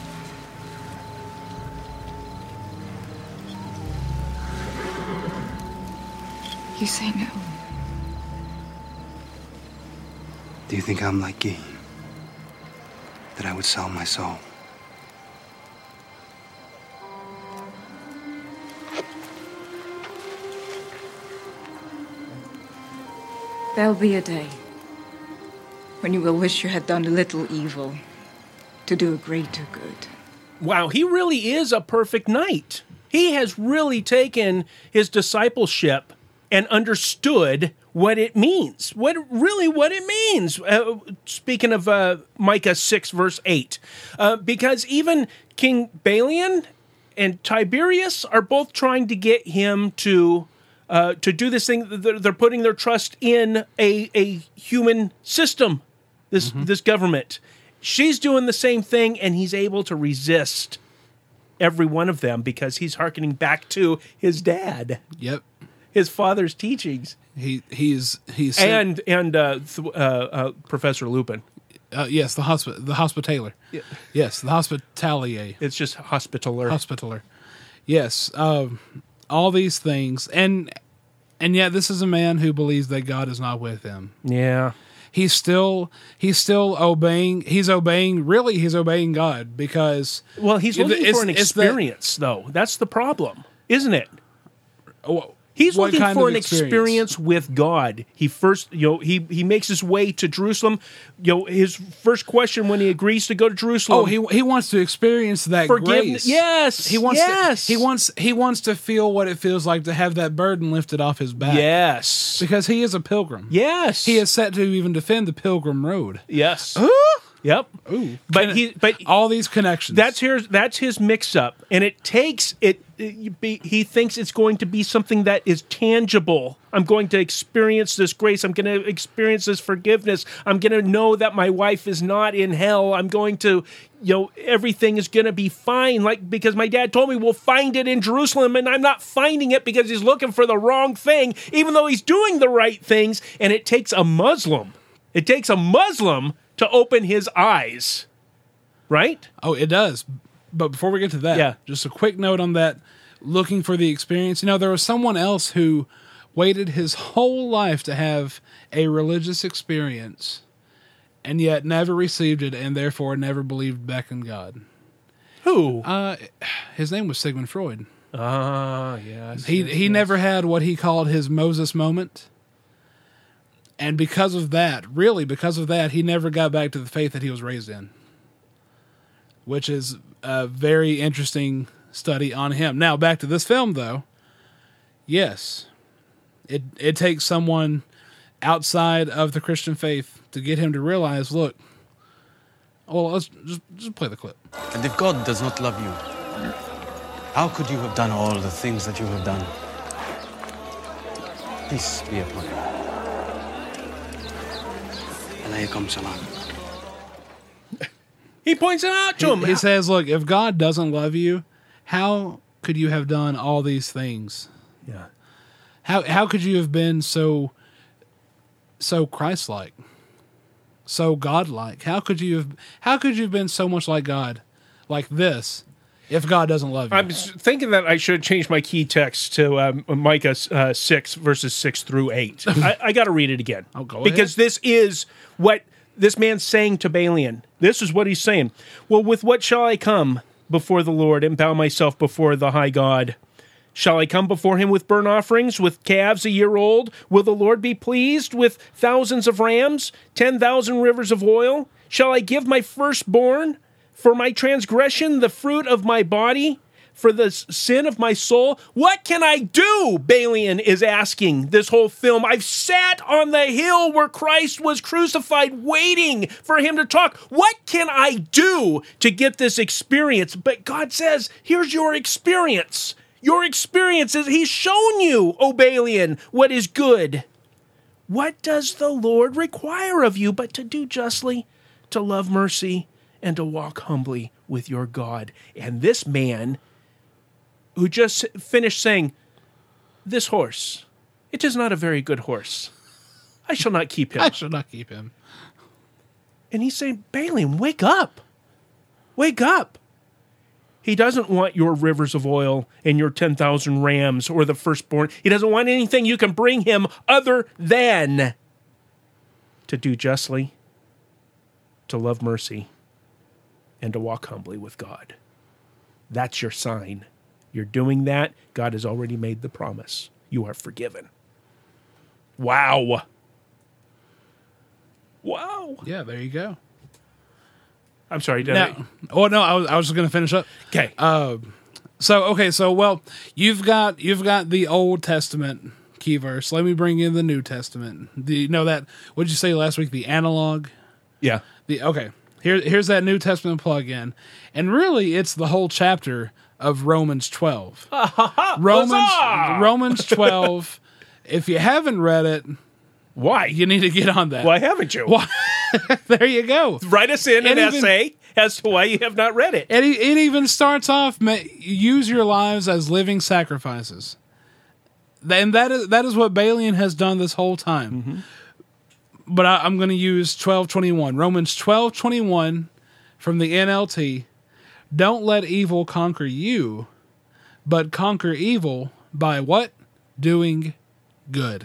You say no. Do you think I'm like Guy? That I would sell my soul? There'll be a day when you will wish you had done a little evil to do a greater good. Wow, he really is a perfect knight. He has really taken his discipleship and understood what it means. What it means. Speaking of Micah 6, verse 8. Because even King Balian and Tiberius are both trying to get him to do this thing. They're putting their trust in a human system, this government. She's doing the same thing, and he's able to resist every one of them because he's hearkening back to his dad. Yep. His father's teachings. He's Professor Lupin. Yes, the Hospitaller. Yeah. Yes, the Hospitalier. It's just Hospitaller. Yes, all these things, and yet this is a man who believes that God is not with him. Yeah, he's still obeying. He's obeying God because he's looking for an experience, though. That's the problem, isn't it? He's looking for an experience with God. He first, he makes his way to Jerusalem. His first question when he agrees to go to Jerusalem. Oh, he wants to experience that forgiveness. Grace. Yes, he wants to feel what it feels like to have that burden lifted off his back. Yes, because he is a pilgrim. Yes, he is set to even defend the Pilgrim Road. Yes. Yep. Ooh. But all these connections. That's his mix up, and it takes it. He thinks it's going to be something that is tangible. I'm going to experience this grace. I'm going to experience this forgiveness. I'm going to know that my wife is not in hell. I'm going to, everything is going to be fine. Because my dad told me we'll find it in Jerusalem, and I'm not finding it because he's looking for the wrong thing, even though he's doing the right things. And it takes a Muslim. It takes a Muslim to open his eyes, right? Oh, it does. But before we get to that, just a quick note on that, looking for the experience. There was someone else who waited his whole life to have a religious experience and yet never received it and therefore never believed back in God. Who? His name was Sigmund Freud. Yes. He never had what he called his Moses moment. And because of that, he never got back to the faith that he was raised in, which is a very interesting study on him. Now, back to this film, though. Yes, it takes someone outside of the Christian faith to get him to realize, look, let's just play the clip. And if God does not love you, how could you have done all the things that you have done? Peace be upon you. Alaykum salam. He points it out to him. He says, look, if God doesn't love you, how could you have done all these things? Yeah. How could you have been so Christ-like, so God-like? How could you have been so much like God, like this, if God doesn't love you? I'm thinking that I should change my key text to Micah 6, verses 6 through 8. I got to read it again. Oh, go because ahead. This is what this man's saying to Balian. This is what he's saying. Well, with what shall I come before the Lord and bow myself before the high God? Shall I come before him with burnt offerings, with calves a year old? Will the Lord be pleased with thousands of rams, 10,000 rivers of oil? Shall I give my firstborn for my transgression, the fruit of my body, for the sin of my soul? What can I do? Balian is asking this whole film. I've sat on the hill where Christ was crucified, waiting for him to talk. What can I do to get this experience? But God says, here's your experience. Your experience is he's shown you, O Balian, what is good. What does the Lord require of you but to do justly, to love mercy, and to walk humbly with your God? And this man who just finished saying, this horse, it is not a very good horse. I shall not keep him. I shall not keep him. And he's saying, Balaam, wake up. Wake up. He doesn't want your rivers of oil and your 10,000 rams or the firstborn. He doesn't want anything you can bring him other than to do justly, to love mercy, and to walk humbly with God. That's your sign. You're doing that. God has already made the promise. You are forgiven. Wow. Wow. Yeah, there you go. I'm sorry. I was just going to finish up. Okay. So you've got the Old Testament key verse. Let me bring in the New Testament. That what'd you say last week? The analog. Yeah. Here's that New Testament plug-in, and really it's the whole chapter of Romans 12. Romans 12. If you haven't read it, why? You need to get on that. Why haven't you? Why? There you go. Write us in an essay as to why you have not read it. It even starts off, use your lives as living sacrifices. And that is what Balian has done this whole time. Mm-hmm. But I'm going to use 12:21. Romans 12:21 from the NLT. Don't let evil conquer you, but conquer evil by what? Doing good.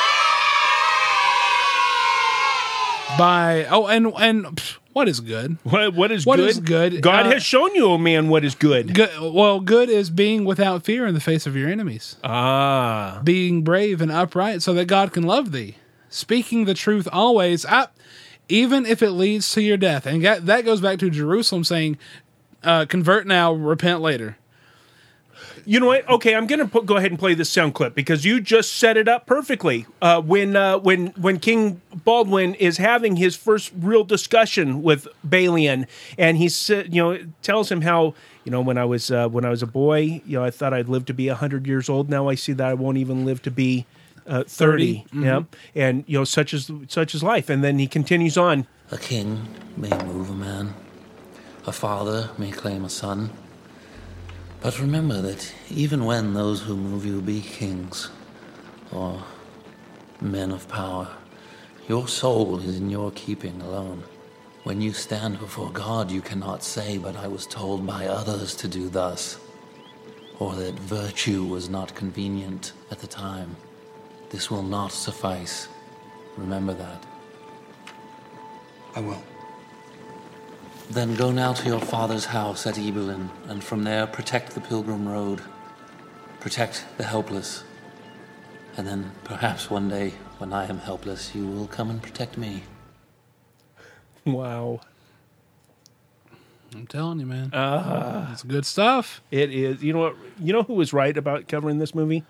What is good? What is what good? Is good? God has shown you, O man, what is good. Good is being without fear in the face of your enemies. Being brave and upright so that God can love thee. Speaking the truth always, even if it leads to your death. And that goes back to Jerusalem saying, convert now, repent later. You know what? Okay, I'm going to go ahead and play this sound clip because you just set it up perfectly. When King Baldwin is having his first real discussion with Balian, and he tells him how when I was a boy, I thought I'd live to be 100 years old. Now I see that I won't even live to be 30. Mm-hmm. Yeah, and such is life. And then he continues on. A king may move a man, a father may claim a son. But remember that even when those who move you be kings or men of power, your soul is in your keeping alone. When you stand before God, you cannot say, but I was told by others to do thus, or that virtue was not convenient at the time. This will not suffice. Remember that. I will. Then go now to your father's house at Ibelin, and from there protect the pilgrim road. Protect the helpless. And then perhaps one day, when I am helpless, you will come and protect me. Wow. I'm telling you, man. It's good stuff. It is. You know what? You know who was right about covering this movie?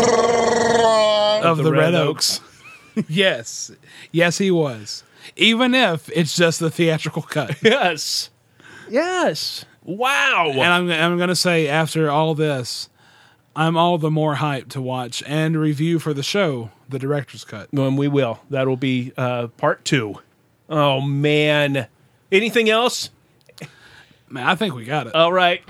Of the Red Oaks. Yes. Yes, he was. Even if it's just the theatrical cut. Yes. Wow. And I'm going to say, after all this, I'm all the more hyped to watch and review for the show the director's cut. And we will. That'll be part 2. Oh, man. Anything else? Man, I think we got it. All right.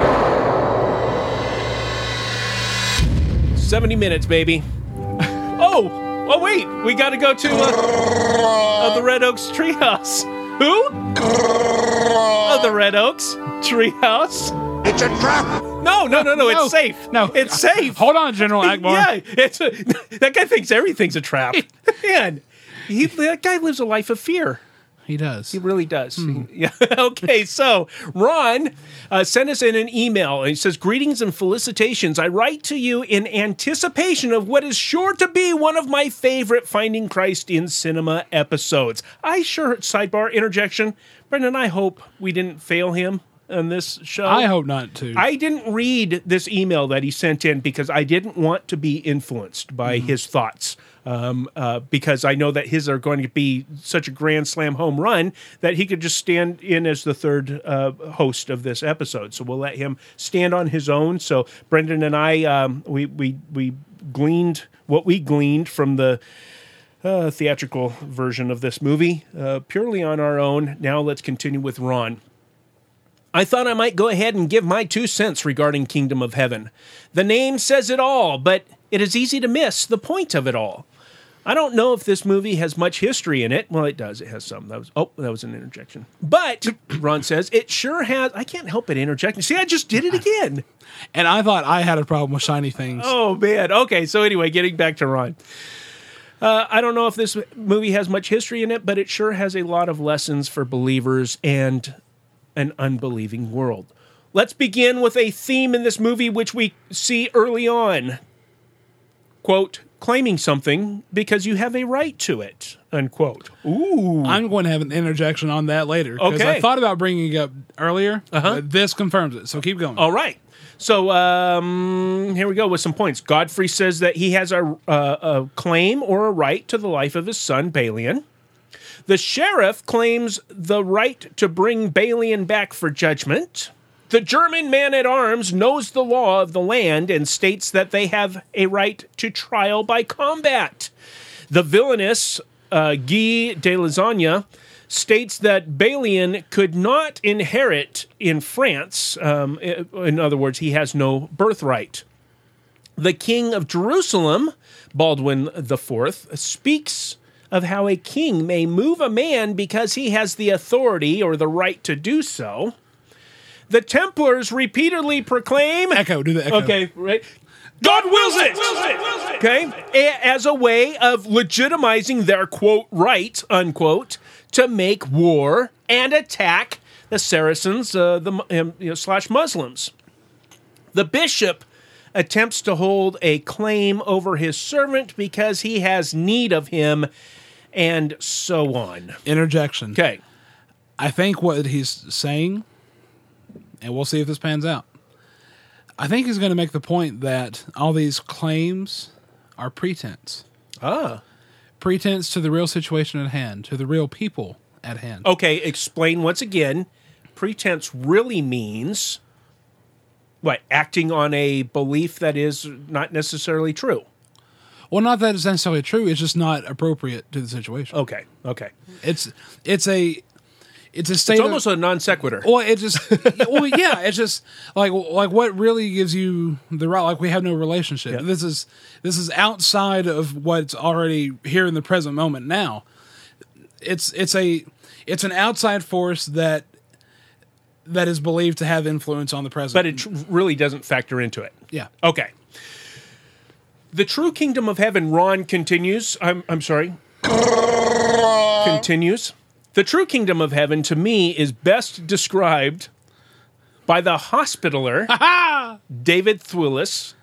70 minutes, baby. Oh, wait. We got to go to the Red Oaks Treehouse. Who? The Red Oaks Treehouse. It's a trap. No. It's safe. No, it's safe. Hold on, General Akbar. Yeah, that guy thinks everything's a trap. Man, that guy lives a life of fear. He does. He really does. Yeah. Okay, so Ron sent us in an email. And he says, "Greetings and felicitations. I write to you in anticipation of what is sure to be one of my favorite Finding Christ in Cinema episodes." Sidebar interjection. Brendan, I hope we didn't fail him on this show. I hope not, too. I didn't read this email that he sent in because I didn't want to be influenced by his thoughts. Because I know that his are going to be such a grand slam home run that he could just stand in as the third host of this episode. So we'll let him stand on his own. So Brendan and I, we gleaned what we gleaned from the theatrical version of this movie purely on our own. Now let's continue with Ron. I thought I might go ahead and give my 2 cents regarding Kingdom of Heaven. The name says it all, but it is easy to miss the point of it all. I don't know if this movie has much history in it. Well, it does. It has some. That was an interjection. But, Ron says, it sure has. I can't help but interject. See, I just did it again. And I thought I had a problem with shiny things. Oh, man. Okay, so anyway, getting back to Ron. I don't know if this movie has much history in it, but it sure has a lot of lessons for believers and an unbelieving world. Let's begin with a theme in this movie which we see early on. Quote, claiming something because you have a right to it, unquote. Ooh. I'm going to have an interjection on that later. Because Okay. I thought about bringing it up earlier, but this confirms it. So keep going. All right. So here we go with some points. Godfrey says that he has a claim or a right to the life of his son, Balian. The sheriff claims the right to bring Balian back for judgment. The German man-at-arms knows the law of the land and states that they have a right to trial by combat. The villainous Guy de Lasagna states that Balian could not inherit in France. In other words, he has no birthright. The king of Jerusalem, Baldwin IV, speaks of how a king may move a man because he has the authority or the right to do so. The Templars repeatedly proclaim... Echo, do the echo. Okay, right. God wills it! Okay? As a way of legitimizing their, quote, right, unquote, to make war and attack the Saracens slash Muslims. The bishop attempts to hold a claim over his servant because he has need of him, and so on. Interjection. Okay. I think what he's saying, and we'll see if this pans out, I think he's going to make the point that all these claims are pretense. Pretense to the real situation at hand, to the real people at hand. Okay, explain once again. Pretense really means, what, acting on a belief that is not necessarily true. Well, not that it's necessarily true. It's just not appropriate to the situation. Okay. It's a state. It's almost a non sequitur. Well, it just. Well, yeah. It's just like what really gives you the right. Like we have no relationship. Yeah. This is outside of what's already here in the present moment. Now, it's an outside force that is believed to have influence on the present, But it really doesn't factor into it. Yeah. Okay. The true kingdom of heaven, Ron continues. I'm sorry. Continues. The true kingdom of heaven, to me, is best described by the Hospitaller, David Thewlis,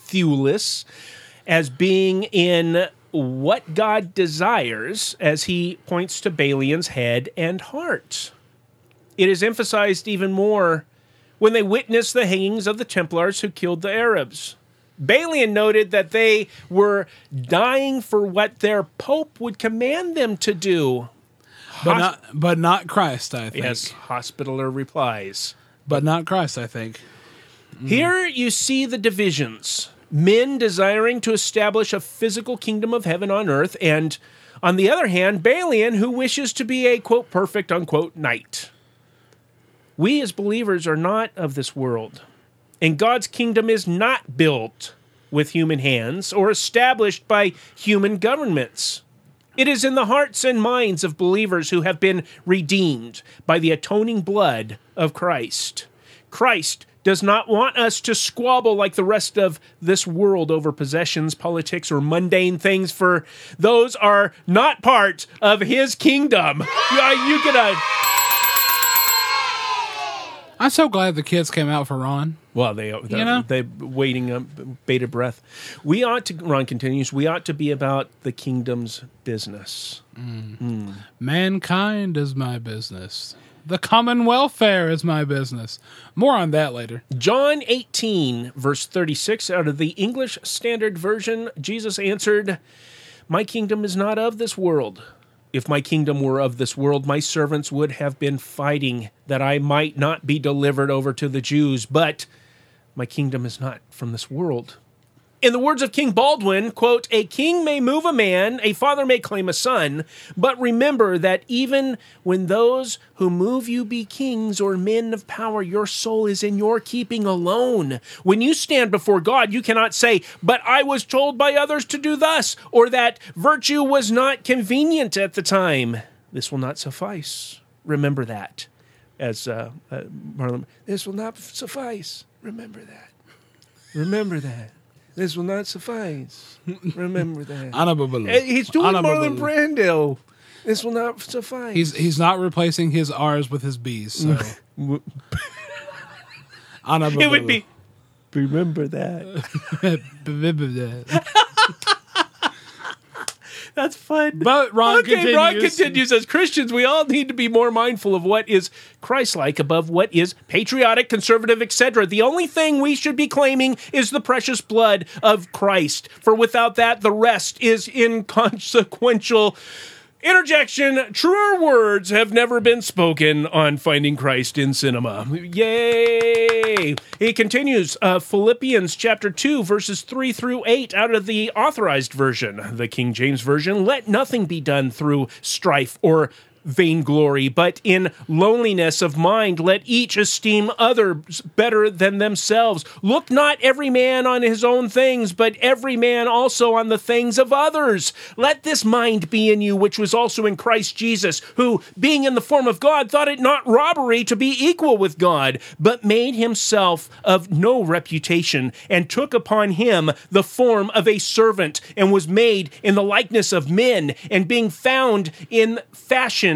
as being in what God desires as he points to Balian's head and heart. It is emphasized even more when they witness the hangings of the Templars who killed the Arabs. Balian noted that they were dying for what their pope would command them to do. but not Christ, I think. Yes, Hospitaller replies. But not Christ, I think. Here you see the divisions. Men desiring to establish a physical kingdom of heaven on earth, and on the other hand, Balian, who wishes to be a, quote, perfect, unquote, knight. We as believers are not of this world, and God's kingdom is not built with human hands or established by human governments. It is in the hearts and minds of believers who have been redeemed by the atoning blood of Christ. Christ does not want us to squabble like the rest of this world over possessions, politics, or mundane things, for those are not part of his kingdom. You get a... I'm so glad the kids came out for Ron. Well, they're waiting bated breath. We ought to, Ron continues, we ought to be about the kingdom's business. Mankind is my business. The common welfare is my business. More on that later. John 18, verse 36, out of the English Standard Version, Jesus answered, "My kingdom is not of this world. If my kingdom were of this world, my servants would have been fighting that I might not be delivered over to the Jews. But my kingdom is not from this world." In the words of King Baldwin, quote, "A king may move a man, a father may claim a son, but remember that even when those who move you be kings or men of power, your soul is in your keeping alone. When you stand before God, you cannot say, 'But I was told by others to do thus,' or that virtue was not convenient at the time. This will not suffice. Remember that." As Parliament, this will not suffice. Remember that. Remember that. This will not suffice. Remember that. He's doing Marlon Brando. This will not suffice. He's not replacing his R's with his B's. So. It would be, remember that. That's fun. But Ron continues, as Christians, we all need to be more mindful of what is Christ-like above what is patriotic, conservative, etc. The only thing we should be claiming is the precious blood of Christ. For without that, the rest is inconsequential. Interjection, truer words have never been spoken on Finding Christ in cinema. Yay! He continues, Philippians chapter 2, verses 3 through 8, out of the Authorized Version, the King James Version. Let nothing be done through strife or vainglory, but in loneliness of mind let each esteem others better than themselves. Look not every man on his own things, but every man also on the things of others. Let this mind be in you, which was also in Christ Jesus, who, being in the form of God, thought it not robbery to be equal with God, but made himself of no reputation, and took upon him the form of a servant, and was made in the likeness of men, and being found in fashion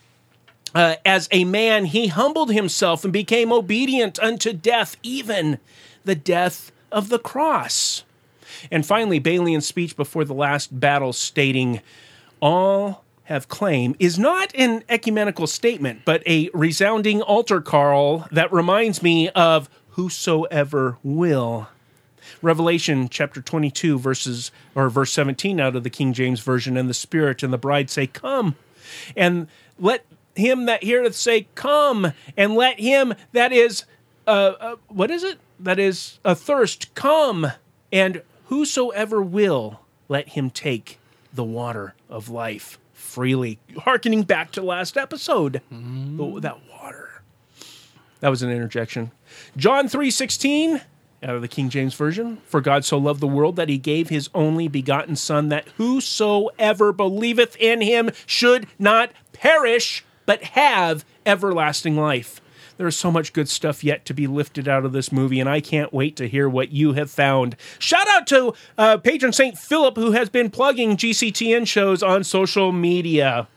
as a man, he humbled himself and became obedient unto death, even the death of the cross. And finally, Balian's speech before the last battle stating, all have claim, is not an ecumenical statement, but a resounding altar call that reminds me of whosoever will. Revelation chapter 22, verse 17 out of the King James Version, and the Spirit and the bride say, come. And let him that heareth say, come, and let him that is, what is it? That is athirst, come, and whosoever will, let him take the water of life freely. Hearkening back to last episode, that water. That was an interjection. John 3:16, out of the King James Version, for God so loved the world that he gave his only begotten Son, that whosoever believeth in him should not perish, but have everlasting life. There is so much good stuff yet to be lifted out of this movie, and I can't wait to hear what you have found. Shout out to patron St. Philip, who has been plugging GCTN shows on social media.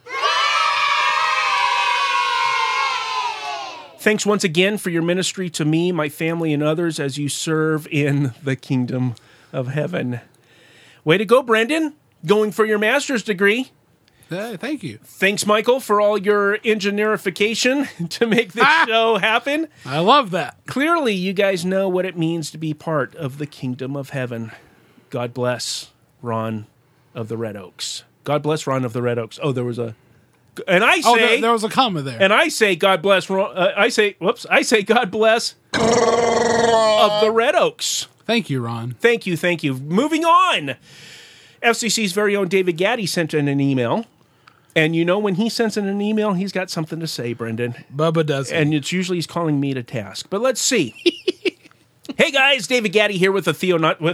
Thanks once again for your ministry to me, my family, and others as you serve in the kingdom of heaven. Way to go, Brendan. Going for your master's degree. Thank you. Thanks, Michael, for all your engineerification to make this show happen. I love that. Clearly, you guys know what it means to be part of the kingdom of heaven. God bless Ron of the Red Oaks. God bless Ron of the Red Oaks. Oh, there was a... And I say... there was a comma there. And I say, God bless... I say, God bless of the Red Oaks. Thank you, Ron. Thank you. Moving on. FCC's very own David Gaddy sent in an email. And you know when he sends in an email, he's got something to say, Brendan. Bubba does. And it's usually he's calling me to task. But let's see. Hey, guys. David Gaddy here with the Theonauts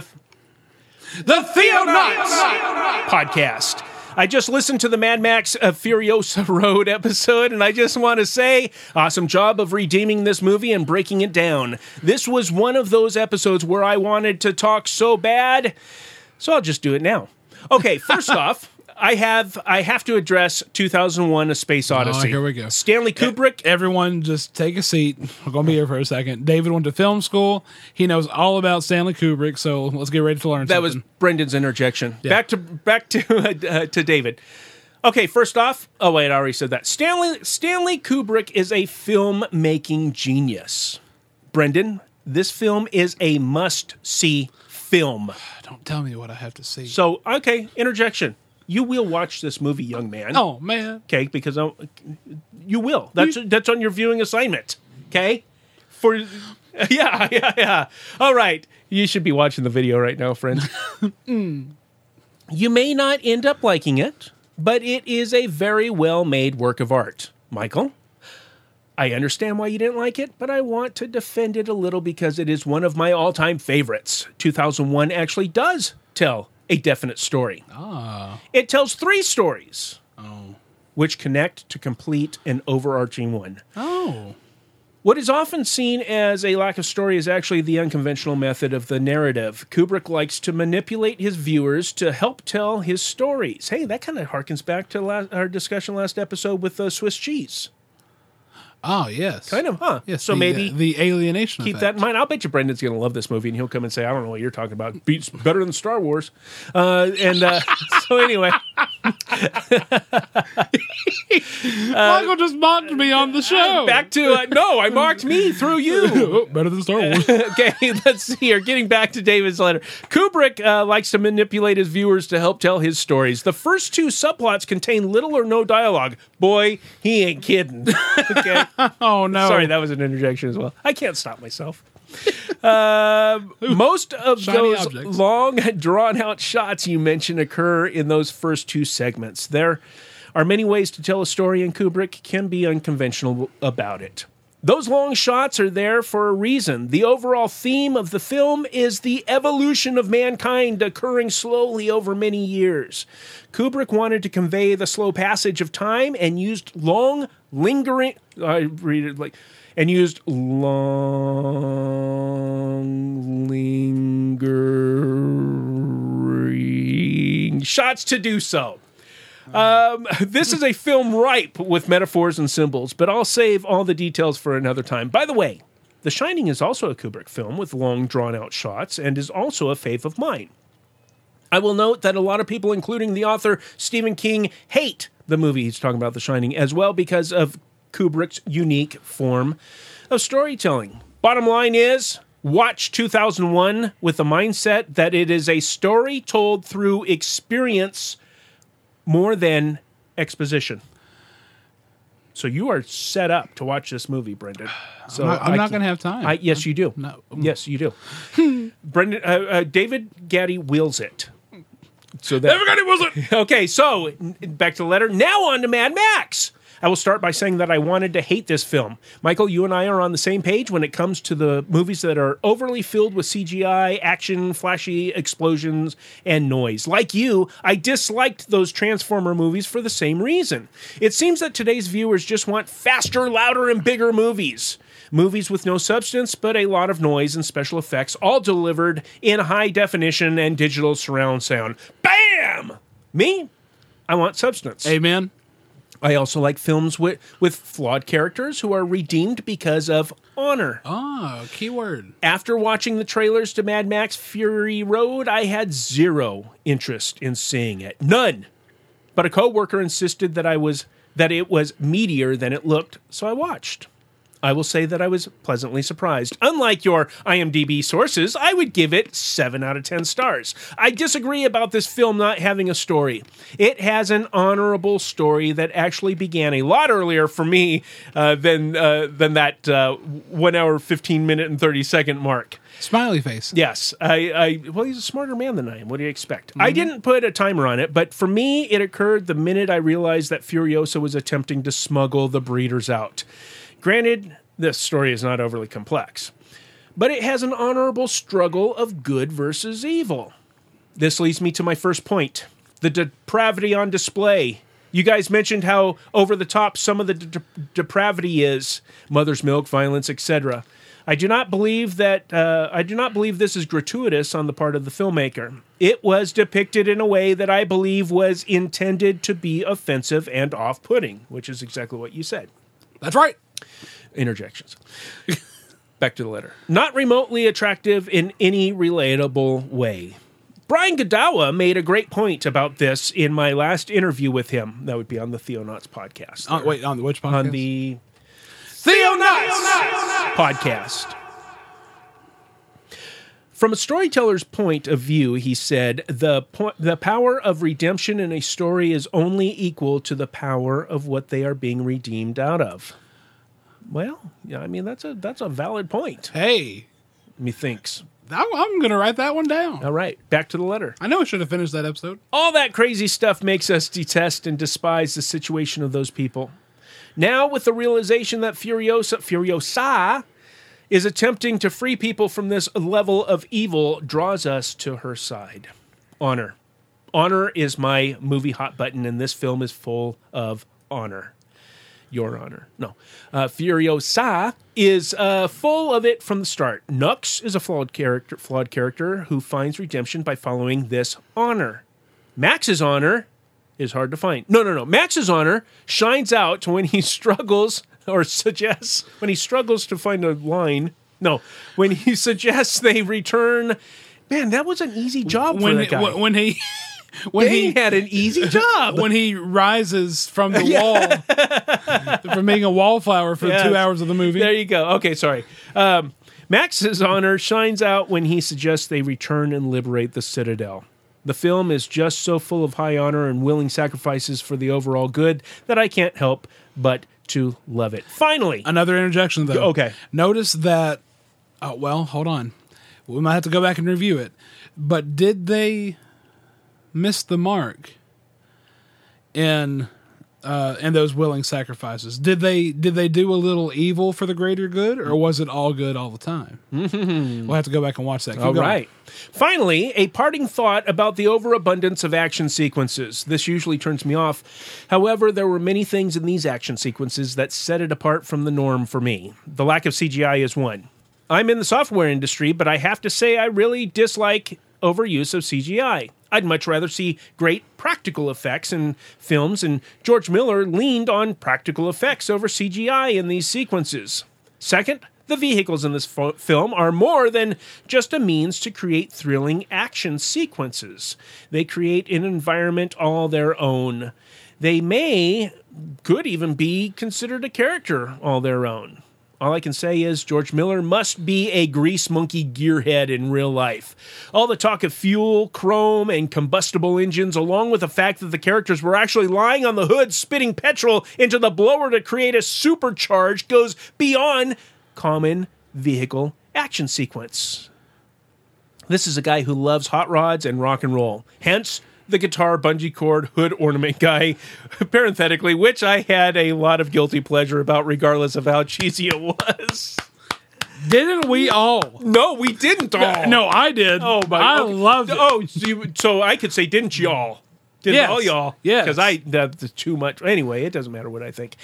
podcast. I just listened to the Mad Max Furiosa Road episode, and I just want to say, awesome job of redeeming this movie and breaking it down. This was one of those episodes where I wanted to talk so bad, so I'll just do it now. Okay, first off, I have to address 2001: A Space Odyssey. Oh, here we go. Stanley Kubrick. Everyone, just take a seat. We're going to be here for a second. David went to film school. He knows all about Stanley Kubrick, so let's get ready to learn something. That was Brendan's interjection. Yeah. Back to David. Okay, first off, oh wait, I already said that. Stanley Kubrick is a filmmaking genius. Brendan, this film is a must-see film. Don't tell me what I have to see. So, okay, interjection. You will watch this movie, young man. Oh, man. Okay, because you will. That's on your viewing assignment. Okay? Yeah. All right. You should be watching the video right now, friends. You may not end up liking it, but it is a very well-made work of art. Michael, I understand why you didn't like it, but I want to defend it a little because it is one of my all-time favorites. 2001 actually does tell a definite story. It tells 3 stories, which connect to complete an overarching one. What is often seen as a lack of story is actually the unconventional method of the narrative. Kubrick likes to manipulate his viewers to help tell his stories. Hey, that kind of harkens back to our discussion last episode with Swiss cheese. Oh, yes. Kind of, huh? Yes, so maybe the alienation keep effect. that in mind. I'll bet you Brendan's going to love this movie, and he'll come and say, I don't know what you're talking about. Beats better than Star Wars. So anyway, Michael just mocked me on the show. Back to no, I mocked me through you. Better than Star Wars. Okay, let's see here. Getting back to David's letter. Kubrick likes to manipulate his viewers to help tell his stories. The first two subplots contain little or no dialogue. Boy, he ain't kidding. Okay. Oh, no. Sorry, that was an interjection as well. I can't stop myself. Most of Shiny those objects. long, drawn-out shots you mentioned occur in those first two segments. There are many ways to tell a story, and Kubrick can be unconventional about it. Those long shots are there for a reason. The overall theme of the film is the evolution of mankind occurring slowly over many years. Kubrick wanted to convey the slow passage of time and used long, lingering... I read it like... And used long, lingering shots to do so. This is a film ripe with metaphors and symbols, but I'll save all the details for another time. By the way, The Shining is also a Kubrick film with long, drawn-out shots and is also a fave of mine. I will note that a lot of people, including the author Stephen King, hate the movie he's talking about, The Shining, as well because of Kubrick's unique form of storytelling. Bottom line is, watch 2001 with the mindset that it is a story told through experience more than exposition. So you are set up to watch this movie, Brendan. So I'm not going to have time. Yes, you do. No. Yes, you do. Brendan, David Gaddy wheels it. So that, David Gaddy wheels it. Okay, so back to the letter. Now on to Mad Max. I will start by saying that I wanted to hate this film. Michael, you and I are on the same page when it comes to the movies that are overly filled with CGI, action, flashy explosions, and noise. Like you, I disliked those Transformer movies for the same reason. It seems that today's viewers just want faster, louder, and bigger movies. Movies with no substance, but a lot of noise and special effects, all delivered in high definition and digital surround sound. Bam! Me? I want substance. Amen. I also like films with flawed characters who are redeemed because of honor. Oh, keyword. After watching the trailers to Mad Max Fury Road, I had zero interest in seeing it. None. But a coworker insisted that it was meatier than it looked, so I watched. I will say that I was pleasantly surprised. Unlike your IMDb sources, I would give it 7 out of 10 stars. I disagree about this film not having a story. It has an honorable story that actually began a lot earlier for me than that 1 hour, 15 minute, and 30 second mark. Smiley face. Yes. Well, he's a smarter man than I am. What do you expect? Mm-hmm. I didn't put a timer on it, but for me, it occurred the minute I realized that Furiosa was attempting to smuggle the breeders out. Granted, this story is not overly complex, but it has an honorable struggle of good versus evil. This leads me to my first point, the depravity on display. You guys mentioned how over the top some of the depravity is, mother's milk, violence, etc. I do not believe this is gratuitous on the part of the filmmaker. It was depicted in a way that I believe was intended to be offensive and off-putting, which is exactly what you said. That's right. Interjections. Back to the letter. Not remotely attractive in any relatable way. Brian Godawa made a great point about this in my last interview with him. That would be on the Theonauts podcast. On which podcast? On the Theonauts podcast. From a storyteller's point of view, he said, the power of redemption in a story is only equal to the power of what they are being redeemed out of. Well, yeah, I mean, that's a valid point. Hey. Methinks. I'm going to write that one down. All right, back to the letter. I know I should have finished that episode. All that crazy stuff makes us detest and despise the situation of those people. Now, with the realization that Furiosa is attempting to free people from this level of evil, draws us to her side. Honor. Honor is my movie hot button, and this film is full of honor. Your honor. No. Furiosa is full of it from the start. Nux is a flawed character who finds redemption by following this honor. Max's honor is hard to find. No. Max's honor shines out when he struggles to find a line. No, when he suggests they return. Man, that was an easy job for that guy. He had an easy job. When he rises from the wall, from being a wallflower for 2 hours of the movie. There you go. Okay, sorry. Max's honor shines out when he suggests they return and liberate the Citadel. The film is just so full of high honor and willing sacrifices for the overall good that I can't help but to love it. Finally. Another interjection, though. Okay. Notice that, hold on. We might have to go back and review it. But did they miss the mark in those willing sacrifices? Did they do a little evil for the greater good, or was it all good all the time? We'll have to go back and watch that. Keep All going. right. Finally, a parting thought about the overabundance of action sequences. This usually turns me off. However, there were many things in these action sequences that set it apart from the norm for me. The lack of CGI is one. I'm in the software industry, but I have to say I really dislike overuse of CGI. I'd much rather see great practical effects in films, and George Miller leaned on practical effects over CGI in these sequences. Second, the vehicles in this film are more than just a means to create thrilling action sequences. They create an environment all their own. They could even be considered a character all their own. All I can say is George Miller must be a grease monkey gearhead in real life. All the talk of fuel, chrome, and combustible engines, along with the fact that the characters were actually lying on the hood spitting petrol into the blower to create a supercharge, goes beyond common vehicle action sequence. This is a guy who loves hot rods and rock and roll. Hence, the guitar bungee cord hood ornament guy, parenthetically, which I had a lot of guilty pleasure about regardless of how cheesy it was. Didn't we all? No, we didn't all. No, I did. Oh, my! I loved it. Oh, so I could say, didn't y'all? Didn't all y'all? Yes. Because that's too much. Anyway, it doesn't matter what I think.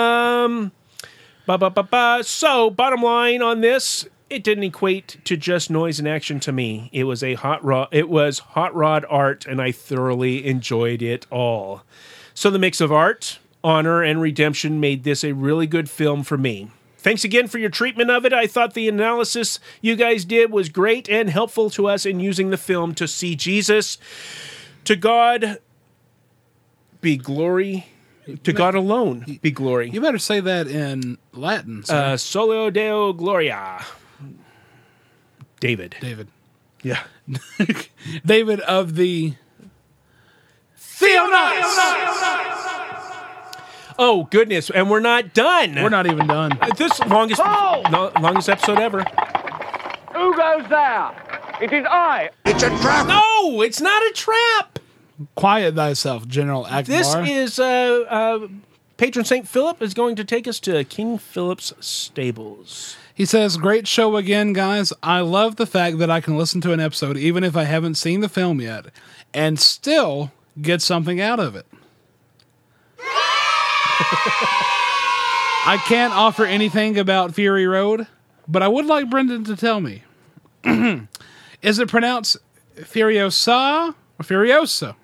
So, bottom line on this, it didn't equate to just noise and action to me. It was hot rod art, and I thoroughly enjoyed it all. So the mix of art, honor, and redemption made this a really good film for me. Thanks again for your treatment of it. I thought the analysis you guys did was great and helpful to us in using the film to see Jesus. To God be glory. To God alone be glory. You better say that in Latin. Solo Deo Gloria. David. Yeah. David of the Theonites. Oh, goodness. And we're not done. We're not even done. This longest episode ever. Who goes there? It is I. It's a trap. No, it's not a trap. Quiet thyself, General Akbar. This is Patron St. Philip is going to take us to King Philip's stables. He says, great show again, guys. I love the fact that I can listen to an episode even if I haven't seen the film yet and still get something out of it. I can't offer anything about Fury Road, but I would like Brendan to tell me. Is it pronounced Furiosa or Furiosa?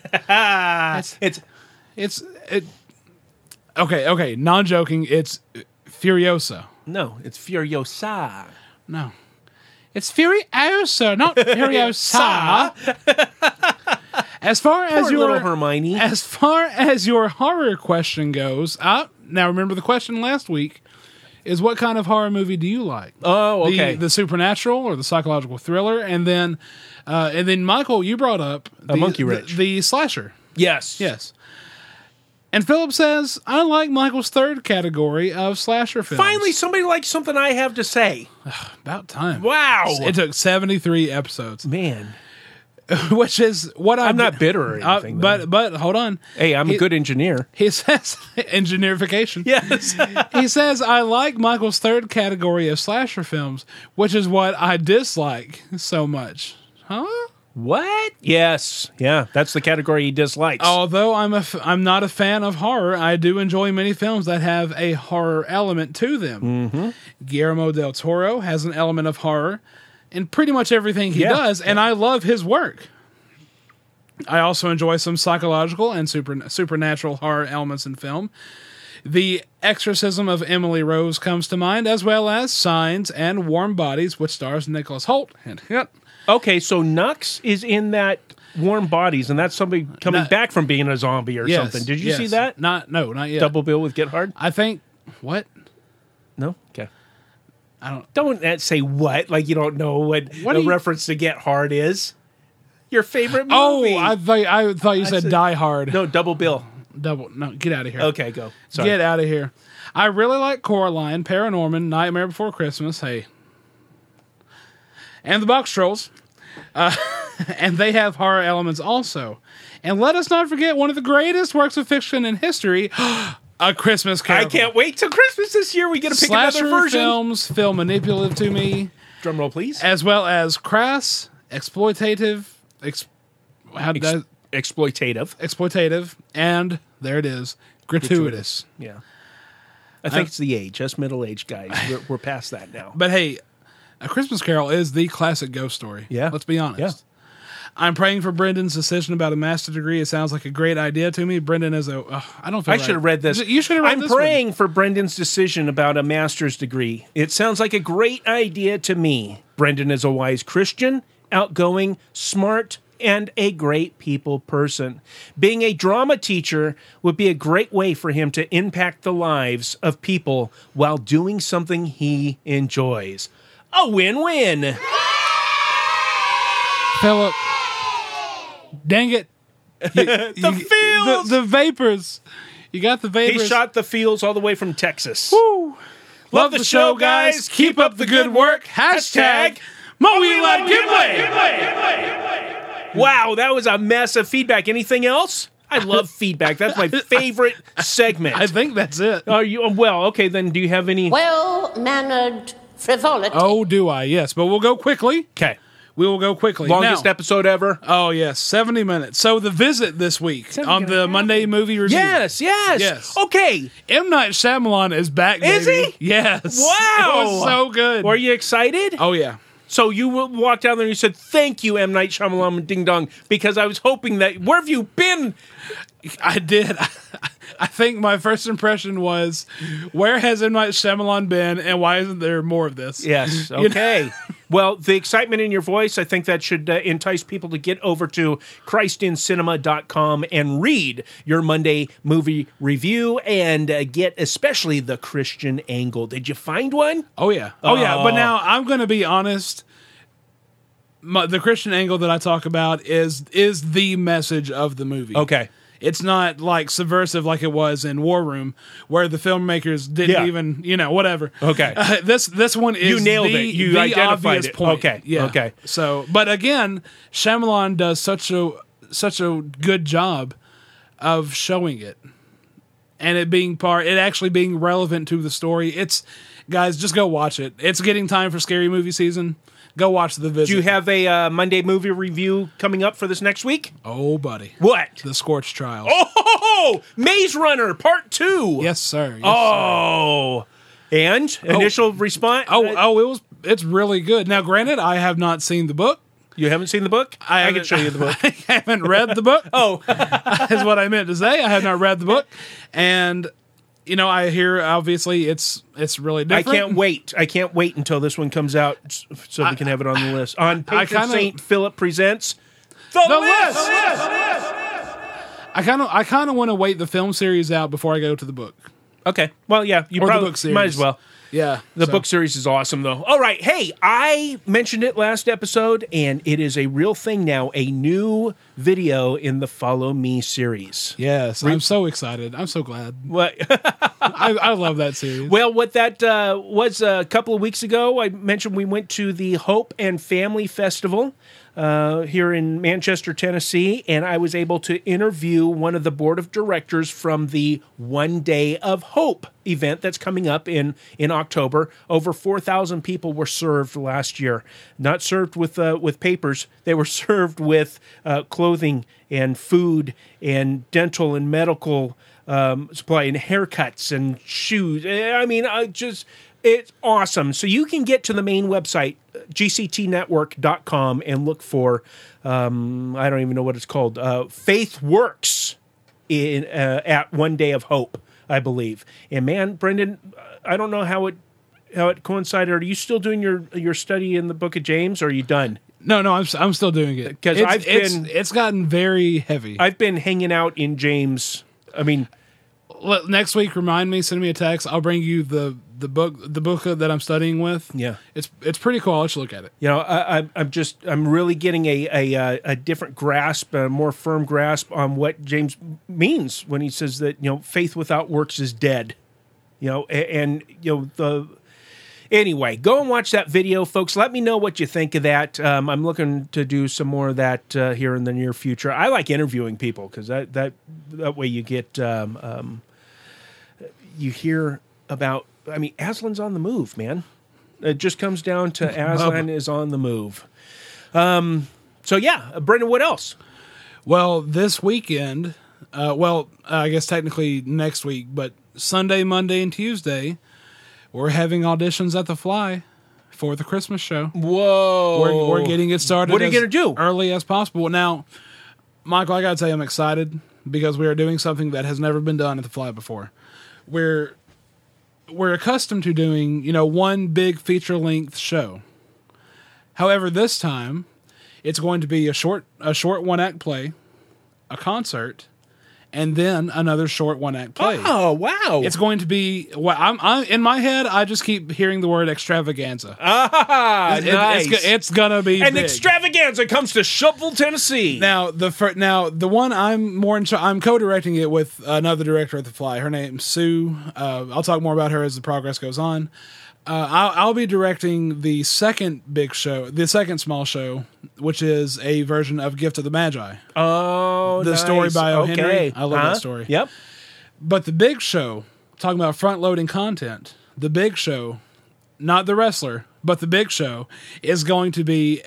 Okay, non-joking, it's Furiosa. No, it's Furiosa. No. It's Furiosa, not Furiosa. As far as your little Hermione. As far as your horror question goes, now remember the question last week is what kind of horror movie do you like? Oh, okay. The supernatural or the psychological thriller, and then Michael, you brought up Monkey Wrench. the slasher. Yes. And Philip says, I like Michael's third category of slasher films. Finally, somebody likes something I have to say. About time. Wow. It took 73 episodes. Man. Which is what I'm not bitter or anything. But hold on. Hey, I'm a good engineer. He says, engineerification. Yes. He says, I like Michael's third category of slasher films, which is what I dislike so much. Huh? What? Yes. Yeah, that's the category he dislikes. Although I'm not a fan of horror, I do enjoy many films that have a horror element to them. Mm-hmm. Guillermo del Toro has an element of horror in pretty much everything he does, and I love his work. I also enjoy some psychological and supernatural horror elements in film. The Exorcism of Emily Rose comes to mind, as well as Signs and Warm Bodies, which stars Nicholas Hoult. And okay, so Nux is in that warm bodies, and that's somebody coming back from being a zombie or something. Did you see that? Not yet. Double bill with Get Hard? I think what? No? Okay. I don't say what like you don't know what do you- reference to Get Hard is. Your favorite Oh, movie. I thought you said Die Hard. No, Double Bill. No, get out of here. Okay, go. Sorry. Get out of here. I really like Coraline, Paranorman, Nightmare Before Christmas. Hey. And the Box Trolls. And they have horror elements also. And let us not forget one of the greatest works of fiction in history, A Christmas Carol. I can't wait till Christmas this year. We get to pick Slasher another version. films feel manipulative to me. Drum roll, please. As well as crass, exploitative, exploitative, and there it is, gratuitous. Yeah. I think it's the age. Us middle-aged guys. We're past that now. But hey, A Christmas Carol is the classic ghost story. Yeah. Let's be honest. Yeah. I'm praying for Brendan's decision about a master's degree. It sounds like a great idea to me. Brendan is I don't feel I should have read this. You should have read I'm this. praying for Brendan's decision about a master's degree. It sounds like a great idea to me. Brendan is a wise Christian, outgoing, smart, and a great people person. Being a drama teacher would be a great way for him to impact the lives of people while doing something he enjoys. A win-win. Philip, dang it. Feels! The vapors. You got the vapors. He shot the feels all the way from Texas. Woo. Love the show, guys. Keep up the good work. Hashtag Moela Gimli. Wow, that was a mess of feedback. Anything else? I love feedback. That's my favorite segment. I think that's it. Are you well? Okay, then. Do you have any? Well-mannered frivolity. Oh, do I? Yes, but we'll go quickly. Okay, we will go quickly. Longest Now, episode ever. Oh yes, 70 minutes. So the visit this week on the Monday movie review. Yes. Okay. M. Night Shyamalan is back. Is baby. he? Yes. Wow. It was so good. Were you excited? Oh yeah. So you walked down there and you said, "Thank you, M. Night Shyamalan, Ding Dong," because I was hoping that. Where have you been? I did. I think my first impression was, where has M. Night Shyamalan been, and why isn't there more of this? Yes. Okay. Well, the excitement in your voice, I think that should entice people to get over to ChristinCinema.com and read your Monday movie review and get especially the Christian angle. Did you find one? Oh, yeah. Oh, yeah. But now I'm going to be honest. The Christian angle that I talk about is the message of the movie. Okay. It's not like subversive like it was in War Room, where the filmmakers didn't even, whatever. Okay. This one is you nailed it. You the identified obvious it. point. Okay. Yeah. Okay. So, but again, Shyamalan does such a good job of showing it, and it actually being relevant to the story. It's guys, just go watch it. It's getting time for scary movie season. Go watch The Visit. Do you have a Monday movie review coming up for this next week? Oh, buddy. What? The Scorched Trials. Oh, Maze Runner Part 2. Yes, sir. And initial response? It's really good. Now, granted, I have not seen the book. You haven't seen the book? I can show you the book. I haven't read the book. Oh. Is what I meant to say. I have not read the book. And... I hear obviously it's really different. I can't wait until this one comes out so we can have it on the list. On Patron St. Philip Presents The List. I kind of want to wait the film series out before I go to the book. Okay. Well, yeah, you or probably the book series. might as well. Yeah. The book series is awesome, though. All right. Hey, I mentioned it last episode, and it is a real thing now, a new video in the Follow Me series. Yes. I'm so excited. I'm so glad. What? I love that series. Well, what that was a couple of weeks ago, I mentioned we went to the Hope and Family Festival here in Manchester, Tennessee, and I was able to interview one of the board of directors from the One Day of Hope event that's coming up in October. Over 4,000 people were served last year. Not served with papers. They were served with clothing and food and dental and medical supply and haircuts and shoes. I mean, it's awesome. So you can get to the main website, gctnetwork.com, and look for, I don't even know what it's called, Faith Works at One Day of Hope, I believe. And man, Brendan, I don't know how it coincided. Are you still doing your study in the Book of James, or are you done? No, I'm still doing it because it's gotten very heavy. I've been hanging out in James. I mean, next week, remind me, send me a text. I'll bring you the book that I'm studying with. Yeah, it's pretty cool. I'll let you look at it. You know, I'm really getting a different grasp, a more firm grasp on what James means when he says that, you know, faith without works is dead. You know, and you know Anyway, go and watch that video, folks. Let me know what you think of that. I'm looking to do some more of that here in the near future. I like interviewing people because that way you get you hear about. I mean, Aslan's on the move, man. It just comes down to Aslan is on the move. So yeah, Brendan, what else? Well, this weekend, I guess technically next week, but Sunday, Monday, and Tuesday, we're having auditions at the Fly for the Christmas show. Whoa. We're getting it started. What are you going to do? Early as possible. Now, Michael, I got to tell you, I'm excited because we are doing something that has never been done at the Fly before. We're accustomed to doing, one big feature-length show. However, this time, it's going to be a short one-act play, a concert, and then another short one-act play. Oh, wow. It's going to be... I'm in my head, I just keep hearing the word extravaganza. Nice. It's going to be And big. extravaganza comes to Shuffle, Tennessee. Now, the one I'm co-directing it with another director at the Fly. Her name's Sue. I'll talk more about her as the progress goes on. I'll be directing the second big show, the second small show, which is a version of Gift of the Magi. Oh, the nice. story by O. Okay. Henry. I love that story. Yep. But the big show, talking about front-loading content, the big show, not the wrestler, but the big show, is going to be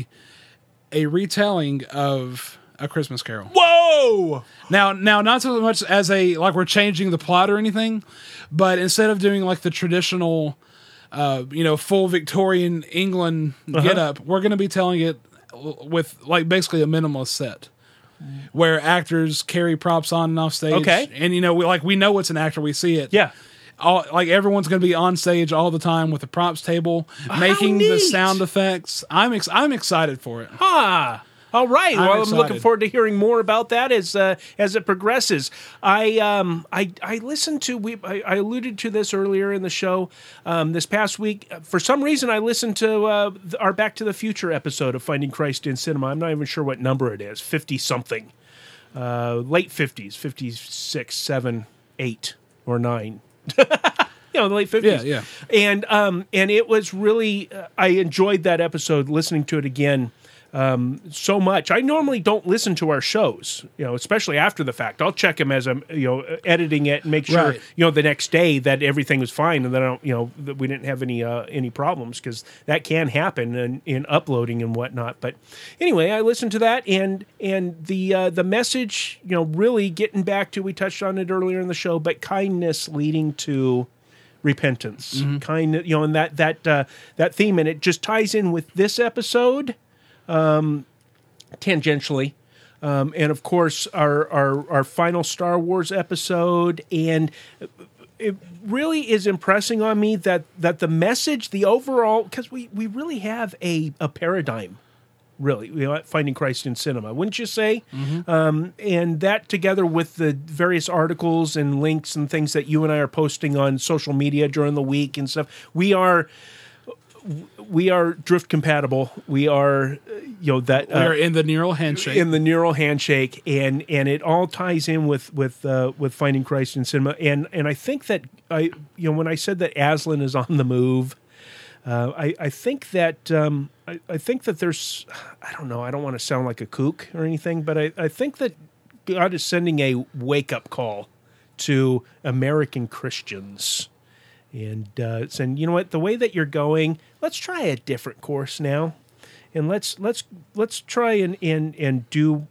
a retelling of A Christmas Carol. Whoa! Now, not so much as we're changing the plot or anything, but instead of doing like the traditional, full Victorian England get-up, we're going to be telling it with like basically a minimalist set, where actors carry props on and off stage. Okay, and we know it's an actor, we see it. Yeah. Everyone's going to be on stage all the time with the props table, making the sound effects. I'm excited for it. All right. I'm looking forward to hearing more about that as it progresses. I listened to I alluded to this earlier in the show this past week. For some reason, I listened to our Back to the Future episode of Finding Christ in Cinema. I'm not even sure what number it is, 50 something, late 50s, 56, 7, 8, or 9. The late 50s. Yeah. And it was really I enjoyed that episode, listening to it again. So much. I normally don't listen to our shows, especially after the fact. I'll check them as I'm, editing it and make sure, right. The next day that everything was fine and that I don't, that we didn't have any problems, because that can happen in uploading and whatnot. But anyway, I listened to that and the message, really getting back to, we touched on it earlier in the show, but kindness leading to repentance, kindness, and that theme, and it just ties in with this episode. Tangentially, and of course our final Star Wars episode, and it really is impressing on me that the message, the overall, because we really have a paradigm, really, at Finding Christ in Cinema, wouldn't you say? And that together with the various articles and links and things that you and I are posting on social media during the week and stuff, we are drift compatible. We are, we're in the neural handshake. In the neural handshake, and it all ties in with Finding Christ in Cinema. And I think that when I said that Aslan is on the move, I think that there's, I don't know, I don't want to sound like a kook or anything, but I think that God is sending a wake up call to American Christians. And saying, you know what, the way that you're going, let's try a different course now, and let's try and do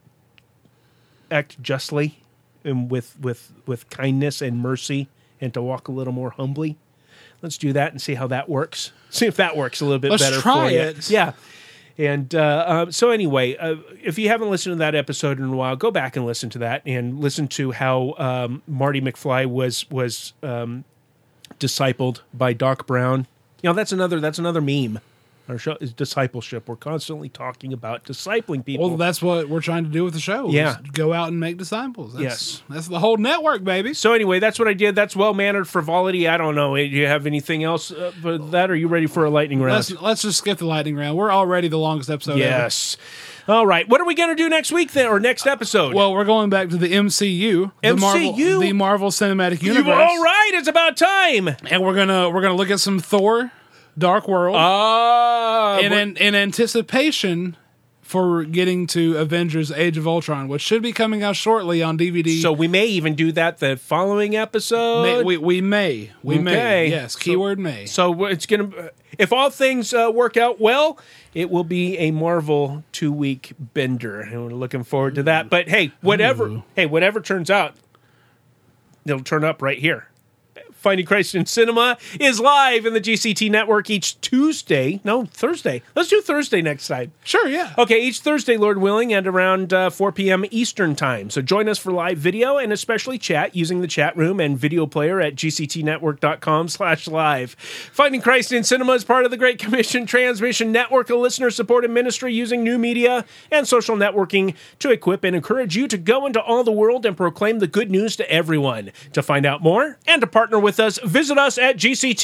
act justly and with kindness and mercy, and to walk a little more humbly. Let's do that and see how that works. See if that works a little bit better for you. Let's try it. Yeah. And so anyway, if you haven't listened to that episode in a while, go back and listen to that, and listen to how Marty McFly was discipled by Doc Brown. That's another meme. Our show is discipleship. We're constantly talking about discipling people. Well, that's what we're trying to do with the show. Yeah. Is go out and make disciples. Yes. That's the whole network, baby. So anyway, that's what I did. That's well-mannered frivolity. I don't know. Do you have anything else for that? Or are you ready for a lightning round? Let's just skip the lightning round. We're already the longest episode Yes. All right. What are we going to do next week then, or next episode? Well, we're going back to the MCU. MCU? The Marvel Cinematic Universe. All right. It's about time. And we're gonna look at some Thor Dark World in anticipation for getting to Avengers Age of Ultron, which should be coming out shortly on DVD. So we may even do that the following episode. We may. Yes, keyword may. So it's going to, if all things work out well, it will be a Marvel 2-week bender. And we're looking forward to that. But hey, whatever turns out, it'll turn up right here. Finding Christ in Cinema is live in the GCT network each Thursday. Let's do Thursday next time. Sure, yeah. Okay, each Thursday, Lord willing, at around 4 p.m. Eastern Time. So join us for live video and especially chat using the chat room and video player at gctnetwork.com/live. Finding Christ in Cinema is part of the Great Commission Transmission Network, a listener-supported ministry using new media and social networking to equip and encourage you to go into all the world and proclaim the good news to everyone. To find out more and to partner with us, visit us at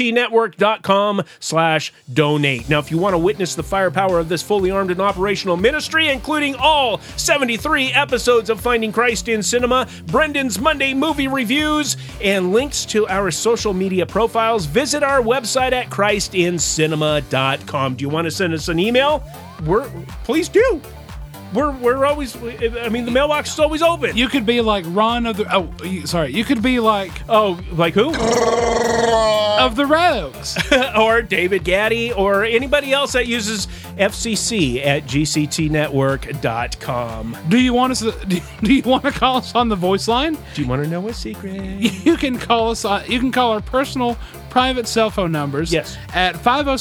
gctnetwork.com/donate. Now, if you want to witness the firepower of this fully armed and operational ministry, including all 73 episodes of Finding Christ in Cinema, Brendan's Monday movie reviews, and links to our social media profiles, visit our website at christincinema.com. Do you want to send us an email? Please do. We're always, I mean, the mailbox is always open. You could be like Ron of the, you could be like... Oh, like who? Of the Red Oaks. Or David Gaddy, or anybody else that uses FCC at gctnetwork.com. Do you want to call us on the voice line? Do you want to know a secret? You can call us on, you can call our personal private cell phone numbers. Yes. At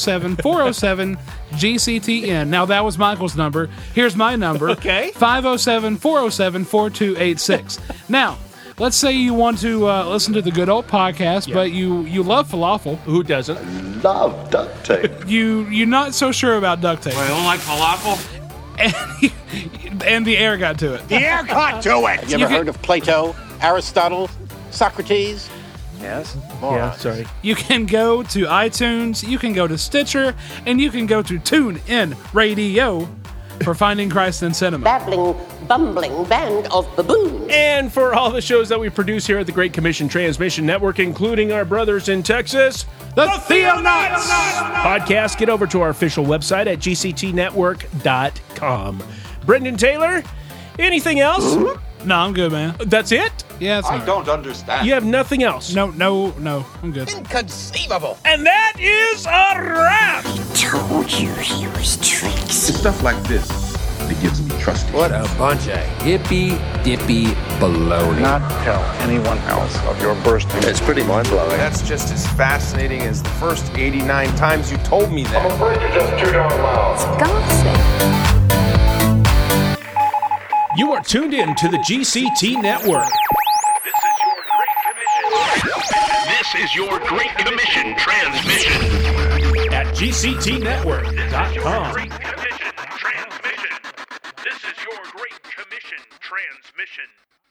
507-407-GCTN. Now, that was Michael's number. Here's my number. Okay. 507-407-4286. Now, let's say you want to listen to the good old podcast, but you love falafel. Who doesn't? Love duct tape. You're not so sure about duct tape. I don't like falafel. And the air got to it. The air got to it! Have you ever heard of Plato, Aristotle, Socrates? Yes. Yeah, sorry. You can go to iTunes, you can go to Stitcher, and you can go to TuneIn Radio for Finding Christ in Cinema. Babbling, bumbling band of baboons. And for all the shows that we produce here at the Great Commission Transmission Network, including our brothers in Texas, the Theonauts podcast, get over to our official website at gctnetwork.com. Brendan Taylor, anything else? No, I'm good, man. That's it? Yeah, that's I don't understand. You have nothing else? No, I'm good. Inconceivable. And that is a wrap! Told you he was tricksy. It's stuff like this that gives me trust. What a bunch of hippy-dippy baloney. Not tell anyone else of your bursting. It's pretty mind-blowing. That's just as fascinating as the first 89 times you told me that. I'm afraid you're just too darn loud. It's gossip. You are tuned in to the GCT Network. This is your Great Commission transmission. At gctnetwork.com. This is your Great Commission transmission.